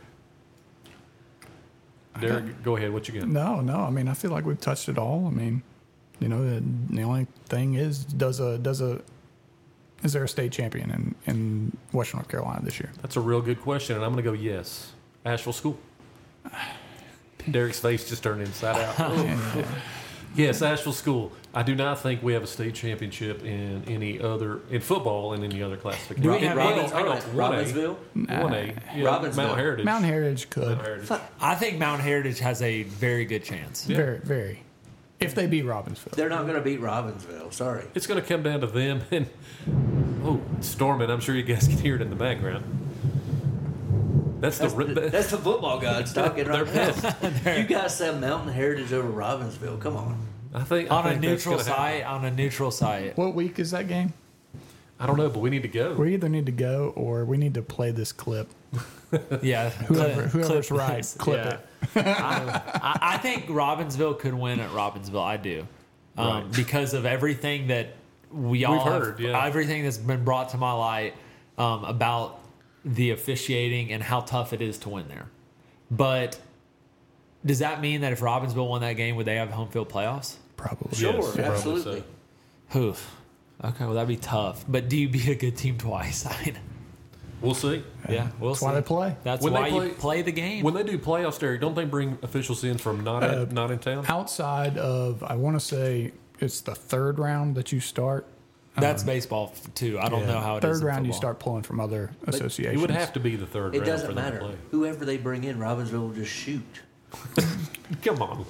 A: Derek, go ahead. What you got?
B: No, no. I mean, I feel like we've touched it all. I mean, you know, the, the only thing is, does a does a is there a state champion in, in Western North Carolina this year?
A: That's a real good question, and I'm going to go yes. Asheville School. Derek's face just turned inside out. Yes, Asheville School. I do not think we have a state championship in any other in football in any other classification.
C: Do we have
A: Well,
C: any-
A: hang on, one A.
D: Robbinsville?
A: One A. Yeah,
D: Robbinsville.
A: Mount Heritage.
B: Mount Heritage could
A: Mount Heritage.
C: I think Mount Heritage has a very good chance.
A: Yeah.
B: very very if they beat Robbinsville.
D: They're not going to beat Robbinsville. Sorry.
A: It's going to come down to them and oh, it's storming. I'm sure you guys can hear it in the background. That's the
D: That's,
A: ri-
D: the, that's the football gods talking right
A: They're
D: now. You guys said Mountain Heritage over Robbinsville. Come on.
A: I think I
C: On a
A: think that's
C: neutral
A: gonna happen.
C: site, on a neutral site.
B: What week is that game?
A: I don't know, but we need to go.
B: We either need to go or we need to play this clip.
C: Yeah,
B: Whoever,
C: clip-
B: whoever's
C: clip
B: right,
C: this.
B: clip
C: Yeah.
B: it.
C: I, I think Robbinsville could win at Robbinsville. I do, um,
A: Right.
C: because of everything that we all have-
A: heard, yeah.
C: everything that's been brought to my light um, about the officiating and how tough it is to win there. But does that mean that if Robbinsville won that game, would they have home field playoffs?
B: Probably.
D: Sure,
A: Yes, probably
D: absolutely.
A: so.
C: Oof. Okay, well that'd be tough. But do you beat a good team twice? I mean,
A: We'll see.
C: yeah, we'll
B: That's
C: see.
B: why they play.
C: That's
A: When they
C: why
A: play-
C: you play the game.
A: When they do playoffs, Derek, don't they bring officials in from not
B: Uh,
A: in, not in town?
B: Outside of, I want to say it's the third round that you start.
C: That's baseball f- too. I don't
B: Yeah.
C: know how it is.
B: Third
C: in
B: round, you
C: football.
B: start pulling from other associations.
A: It would have to be the third
D: It
A: round for
D: doesn't
A: them
D: matter.
A: to play.
D: Whoever they bring in, Robbinsville will just shoot.
A: Come on.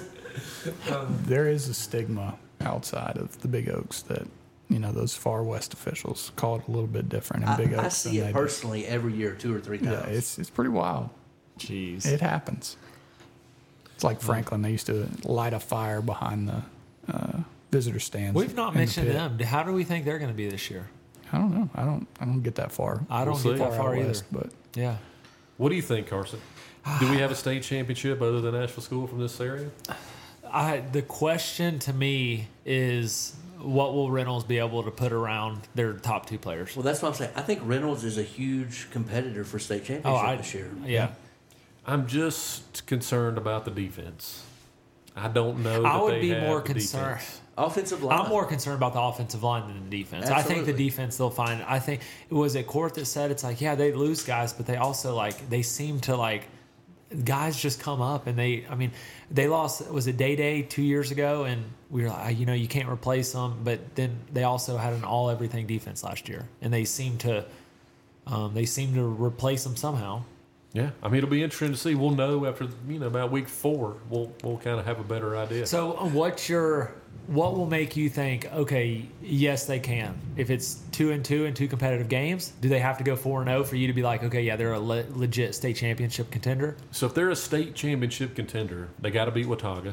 B: There is a stigma outside of the Big Oaks that, you know, those far west officials call it a little bit different in
D: I,
B: Big Oaks.
D: I see
B: than
D: it
B: they do.
D: personally every year, two or three times.
B: Yeah, it's it's pretty wild.
C: Jeez.
B: It happens. It's like Franklin. They used to light a fire behind the uh, visitor stands.
C: We've not
B: in the
C: mentioned
B: pit.
C: them. How do we think they're going to be this year?
B: I don't know. I don't. I don't get that far.
C: I don't
A: We'll
C: get
A: see.
C: that
B: out
C: far either.
B: west, but
C: Yeah.
A: What do you think, Carson? Do we have a state championship other than Asheville School from this area?
C: I the question to me is, what will Reynolds be able to put around their top two players?
D: Well, that's what I'm saying. I think Reynolds is a huge competitor for state championship
C: Oh, I,
D: this year.
C: yeah.
A: I'm just concerned about the defense. I don't know.
C: I
A: that
C: would
A: they
C: be
A: have
C: more
A: the
C: concerned.
A: defense.
D: Offensive line.
C: I'm more concerned about the offensive line than the defense. I think the
D: Absolutely.
C: defense they'll find. I think it was a court that said it's like, yeah, they lose guys, but they also like they seem to like guys just come up and they. I mean, they lost. Was it Day Day two years ago? And we were like, you know, you can't replace them. But then they also had an all everything defense last year, and they seem to um, they seem to replace them somehow.
A: Yeah, I mean it'll be interesting to see. We'll know after you know about week four. We'll we'll kind of have a better idea.
C: So, uh, what's your what will make you think? Okay, yes, they can. If it's two and two in two competitive games, do they have to go four and zero for you to be like, okay, yeah, they're a le- legit state championship contender?
A: So if they're a state championship contender, they got to beat Watauga.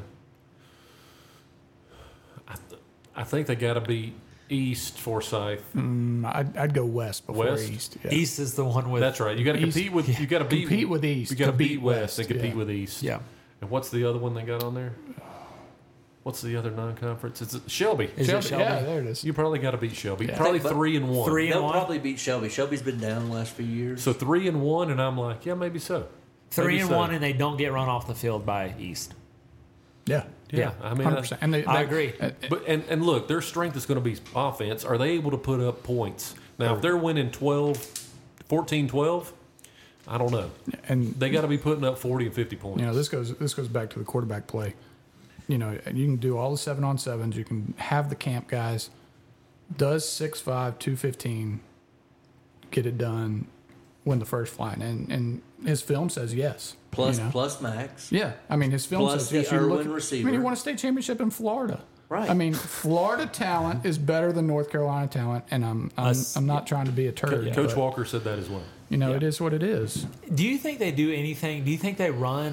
A: I, th- I think they got to beat East Forsyth.
B: mm, I'd, I'd go west before
A: West?
B: east. Yeah.
C: East is the one with
A: That's right. You got to
B: East-
A: compete with. You got to beat
B: compete with East
A: You got
B: to
A: to beat
B: beat
A: West
B: West,
A: and compete
B: yeah.
A: with East.
C: Yeah.
A: And what's the other one they got on there? What's the other non-conference? It's Shelby.
C: Is it Shelby?
B: Yeah, there it is.
A: You probably got to beat Shelby.
B: Yeah.
A: Probably
D: But
A: three and one.
C: three-
D: They'll
C: and one?
D: probably beat Shelby. Shelby's been down the last few years.
A: So three and one, and I'm like, yeah, maybe so.
C: three
A: Maybe
C: and
A: so.
C: one, and they don't get run off the field by East.
B: Yeah,
A: Yeah, I mean,
B: hundred
A: I-
B: percent. And they,
C: I
B: they-
C: agree.
B: uh,
A: But and, and look, their strength is going to be offense. Are they able to put up points? Now, if they're winning twelve, fourteen, twelve, I don't know.
B: and
A: They got to be putting up forty and fifty points.
B: you know, this goes this goes back to the quarterback play. You know, you can do all the seven on sevens. You can have the camp guys. Does six five two fifteen get it done? Win the first flight, and and his film says yes.
D: plus
B: you know?
D: plus Max.
B: Yeah, I mean his film
D: Plus
B: says
D: the
B: yes. You
D: Irwin
B: look at- I
D: receiver.
B: mean, he won a state championship in Florida.
D: Right.
B: I mean, Florida talent is better than North Carolina talent, and I'm I'm,
C: Us-
B: I'm not trying to be a
A: Co-
B: turd.
A: Coach
B: but,
A: Walker said that as well.
B: you know,
C: Yeah.
B: it is what it is.
C: Do you think they do anything? Do you think they run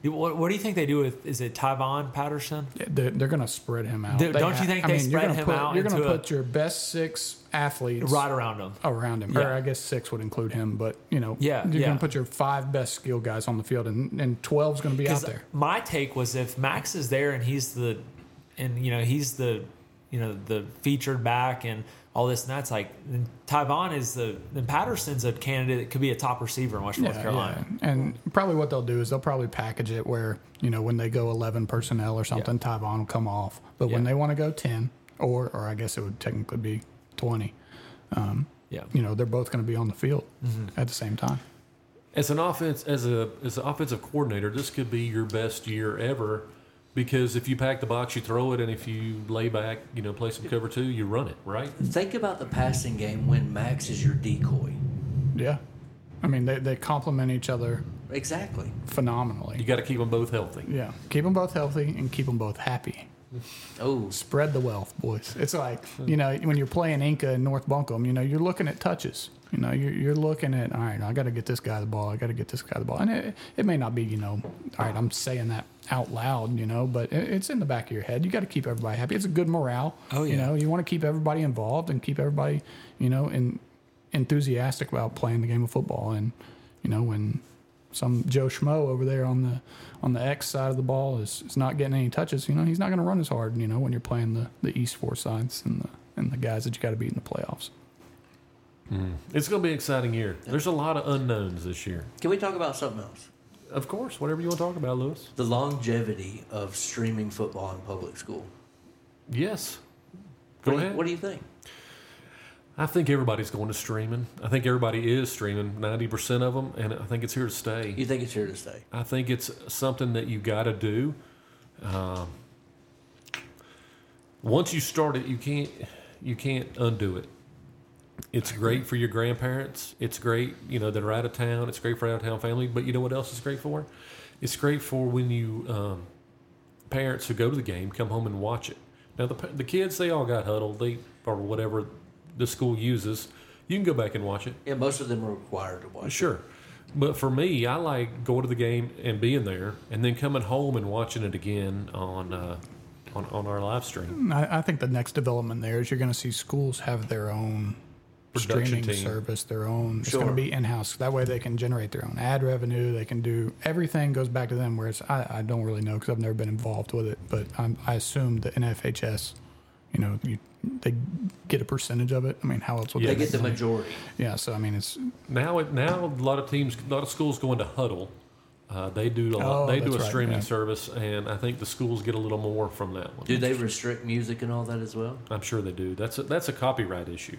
C: What, what do you think they do with? Is it Tyvon Patterson?
B: They're, they're going to spread him out.
C: Do-
B: They
C: don't you
B: ha-
C: think
B: I
C: they
B: mean,
C: spread
B: you're gonna
C: him
B: put,
C: out
B: You're going to
C: into a-
B: put your best six athletes
C: Right around him.
B: around him.
C: Yeah.
B: Or I guess six would include him, but you know,
C: Yeah,
B: you're
C: yeah.
B: going to put your five best skill guys on the field, and and twelve is going to be out
C: 'Cause
B: there.
C: my take was if Max is there and he's the, and you know he's the, you know the featured back and all this and that's like then Tyvon is the then Patterson's a candidate that could be a top receiver in West North Carolina.
B: yeah. And probably what they'll do is they'll probably package it where you know when they go eleven personnel or something, Tyvon will come off. But when
C: Yeah.
B: they want to go ten, or or I guess it would technically be twenty. Um,
C: Yeah.
B: you know, they're both going to be on the field
C: Mm-hmm.
B: at the same time.
A: As an offense, as a as an offensive coordinator, this could be your best year ever, because if you pack the box, you throw it, and if you lay back, you know, play some cover two, you run it, right?
D: Think about the passing game when Max is your decoy.
B: Yeah. I mean, they, they complement each other
D: Exactly.
B: phenomenally.
A: You got to keep them both healthy.
B: Yeah. Keep them both healthy and keep them both happy.
D: Oh,
B: Spread the wealth, boys. It's like, you know, when you're playing Inca in North Buncombe, you know, you're looking at touches. You know, you're, you're looking at, all right, I got to get this guy the ball. I got to get this guy the ball. And it, it may not be, you know, all right, I'm saying that out loud, you know, but it, it's in the back of your head. You got to keep everybody happy. It's a good morale.
C: Oh,
B: You
C: yeah.
B: know, you want to keep everybody involved and keep everybody, you know, in, enthusiastic about playing the game of football. And, you know, when some Joe Schmo over there on the on the X side of the ball is, is not getting any touches, you know, he's not going to run as hard, you know, when you're playing the, the East Four sides and the and the guys that you got to beat in the playoffs.
A: It's going to be an exciting year. There's a lot of unknowns this year.
D: can we talk about something else?
A: Of course, whatever you want to talk about, Lewis.
D: The longevity of streaming football in public school.
A: Yes.
D: What
A: Go
D: do you-
A: ahead.
D: What do you think?
A: I think everybody's going to streaming. I think everybody is streaming, ninety percent of them, and I think it's here to stay.
D: You think it's here to stay?
A: I think it's something that you got to do. Um, once you start it, you can't you can't undo it. It's great for your grandparents. It's great, you know, that are out of town. It's great for out of town family. But you know what else it's great for? It's great for when you um, parents who go to the game come home and watch it. Now the the kids, they all got huddled, they or whatever the school uses. You can go back and watch it.
D: Yeah, most of them are required to watch.
A: Sure. But for me, I like going to the game and being there, and then coming home and watching it again on uh, on, on our live stream.
B: I, I think the next development there is you're going to see schools have their own
A: Production
B: streaming
A: team.
B: service, their own. It's
D: Sure.
B: going to be in house. That way they can generate their own ad revenue. They can do everything goes back to them. Whereas I, I don't really know because I've never been involved with it, but I'm, I assume the N F H S, you know, you, they get a percentage of it. I mean, how else would
A: Yeah.
D: They
B: they
D: get the
B: make money?
D: majority.
B: Yeah, so I mean, it's
A: Now, it, now a lot of teams, a lot of schools go into Huddle. Uh, they do a lot,
B: Oh,
A: they do a
B: that's right,
A: streaming
B: yeah.
A: service, and I think the schools get a little more from that one.
D: Do they restrict music and all that as well?
A: I'm sure they do. That's a, that's a copyright issue.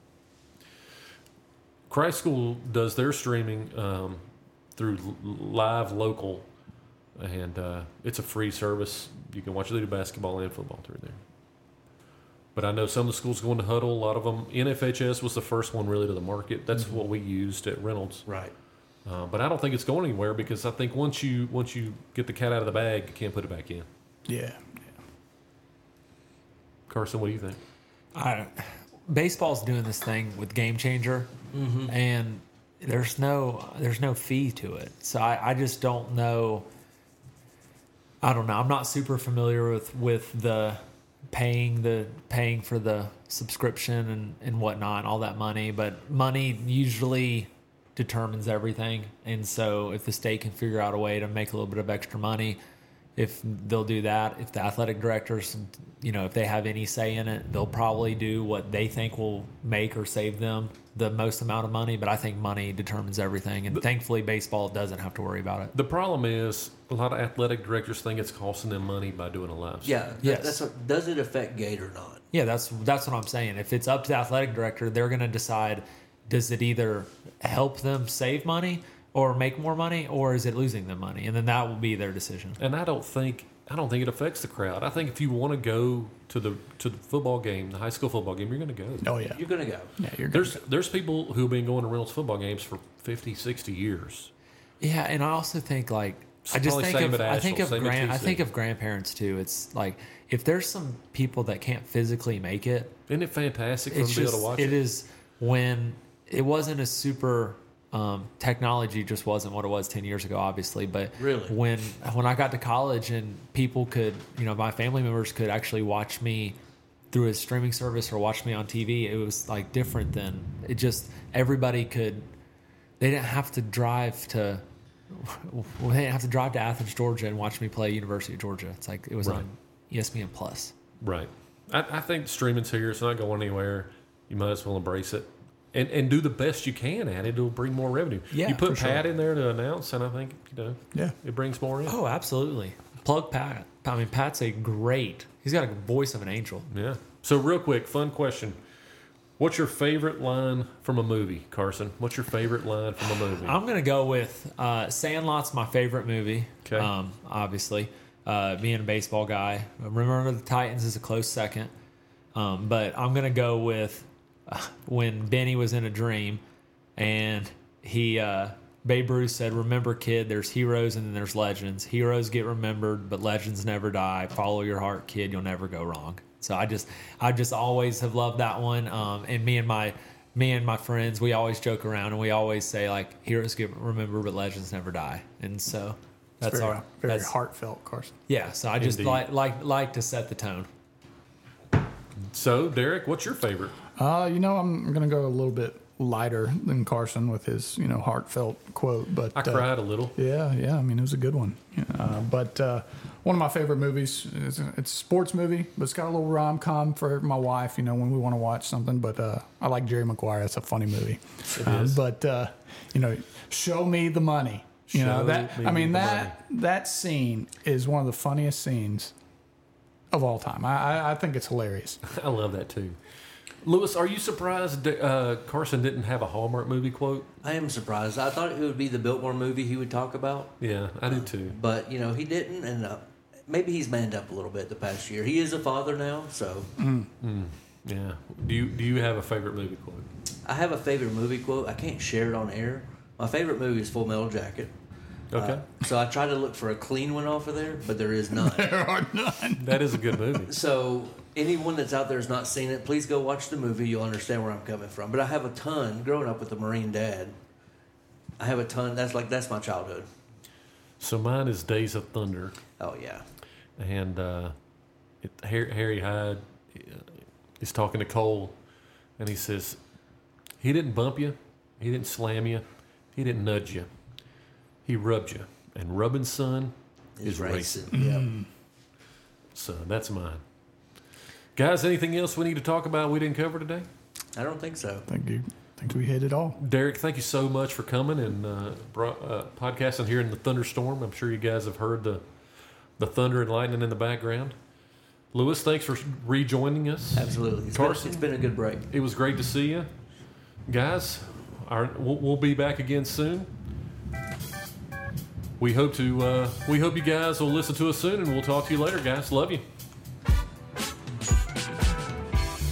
A: Christ School does their streaming um, through L- Live Local, and uh, it's a free service. You can watch. They do basketball and football through there. But I know some of the schools go into Huddle. A lot of them. N F H S was the first one really to the market. That's
B: Mm-hmm.
A: what we used at Reynolds.
D: Right.
A: Uh, but I don't think it's going anywhere because I think once you once you get the cat out of the bag, you can't put it back in.
B: yeah.
A: Carson, what do you think?
C: I, baseball's doing this thing with Game Changer, and there's no there's no fee to it. So I, I just don't know. I don't know. I'm not super familiar with with the paying the paying for the subscription and and whatnot, all that money. But money usually determines everything, and so if the state can figure out a way to make a little bit of extra money, if they'll do that, if the athletic directors, you know, if they have any say in it, they'll probably do what they think will make or save them the most amount of money. But I think money determines everything, and thankfully baseball doesn't have to worry about it.
A: The problem is a lot of athletic directors think it's costing them money by doing a live stream.
D: Yeah.
C: Yes.
D: That's what, does it affect Gate or not?
C: Yeah, that's that's what I'm saying. If it's up to the athletic director, they're going to decide, does it either help them save money or make more money, or is it losing them money? And then that will be their decision.
A: And I don't think I don't think it affects the crowd. I think if you want to go to the to the football game, the high school football game, you're going to go.
B: Oh yeah.
D: You're going to go.
B: Yeah, you're good.
A: There's there's people who've been going to Reynolds football games for fifty, sixty years.
C: Yeah, and I also think like I just
A: Probably
C: think
A: same
C: of
A: at
C: I think
A: Asheville,
C: of
A: same at
C: grand I
A: T C.
C: think of grandparents too. It's like if there's some people that can't physically make it,
A: Isn't it fantastic for them
C: it's
A: to be
C: just
A: able to watch
C: it
A: it?
C: is when it wasn't a super Um, technology just wasn't what it was ten years ago, obviously. But
D: Really?
C: when when I got to college and people could, you know, my family members could actually watch me through a streaming service or watch me on T V, it was like different than it. Just everybody could. They didn't have to drive to. Well, they didn't have to drive to Athens, Georgia, and watch me play University of Georgia. It's like it was
A: Right.
C: on E S P N Plus.
A: Right. I, I think streaming's here. It's not going anywhere. You might as well embrace it. And, and do the best you can at it. It'll bring more revenue.
C: Yeah,
A: you put
C: for
A: Pat
C: sure.
A: in there to announce, and I think you know,
B: Yeah.
A: it brings more in.
C: Oh, absolutely. Plug Pat. I mean, Pat's a great. He's got a voice of an angel.
A: Yeah. So real quick, fun question: what's your favorite line from a movie, Carson? What's your favorite line from a movie?
C: I'm gonna go with uh, Sandlot's my favorite movie.
A: Okay.
C: Um, obviously, uh, being a baseball guy, Remember the Titans is a close second. Um, but I'm gonna go with uh, when Benny was in a dream, and he uh, Babe Ruth said, "Remember, kid, there's heroes and then there's legends. Heroes get remembered, but legends never die. Follow your heart, kid. You'll never go wrong." So I just, I just always have loved that one. Um, and me and my, me and my friends, we always joke around and we always say like, "Heroes get remembered, but legends never die." And so that's
B: Very,
C: our,
B: very
C: that's,
B: heartfelt, Carson.
C: yeah. So I just
A: Indeed.
C: like, like, like to set the tone.
A: So Derek, what's your favorite?
B: Uh, you know, I'm going to go a little bit lighter than Carson with his, you know, heartfelt quote. But
A: I
B: uh,
A: cried a little.
B: Yeah, yeah. I mean, it was a good one. Uh, but uh, one of my favorite movies is it's a sports movie, but it's got a little rom com for my wife. You know, when we want to watch something. But uh, I like Jerry Maguire. It's a funny movie.
A: It
B: Uh,
A: is.
B: but uh, you know, show me the money. You know
A: Show
B: that.
A: me
B: I mean
A: the
B: that that scene is one of the funniest scenes of all time. I, I, I think it's hilarious.
A: I love that too. Lewis, are you surprised uh, Carson didn't have a Hallmark movie quote?
D: I am surprised. I thought it would be the Biltmore movie he would talk about,
A: Yeah, I do too.
D: but you know he didn't, and uh, maybe he's manned up a little bit the past year. He is a father now, so
A: Yeah. Do you do you have a favorite movie quote?
D: I have a favorite movie quote. I can't share it on air. My favorite movie is Full Metal Jacket.
A: Okay.
D: Uh, so I tried to look for a clean one off of there, but there is none.
B: There are none.
A: That is a good movie.
D: So anyone that's out there has not seen it, please go watch the movie. You'll understand where I'm coming from. But I have a ton. Growing up with a Marine dad, I have a ton. That's like that's my childhood.
A: So mine is Days of Thunder,
D: Oh yeah.
A: and uh, it, Harry, Harry Hyde uh, is talking to Cole, and he says, "He didn't bump you, he didn't slam you, he didn't nudge you, he rubbed you, and rubbing son is racing."
D: Yep.
A: So that's mine. Guys, anything else we need to talk about we didn't cover today?
D: I don't think so.
B: Thank you. Think we hit it all.
A: Derek, thank you so much for coming and uh, brought, uh, podcasting here in the thunderstorm. I'm sure you guys have heard the the thunder and lightning in the background. Lewis, thanks for rejoining us.
D: Absolutely. It's
A: Carson?
D: Been, it's been a good break.
A: It was great to see you. Guys, our, we'll, we'll be back again soon. We hope to. Uh, we hope you guys will listen to us soon, and we'll talk to you later, guys. Love you.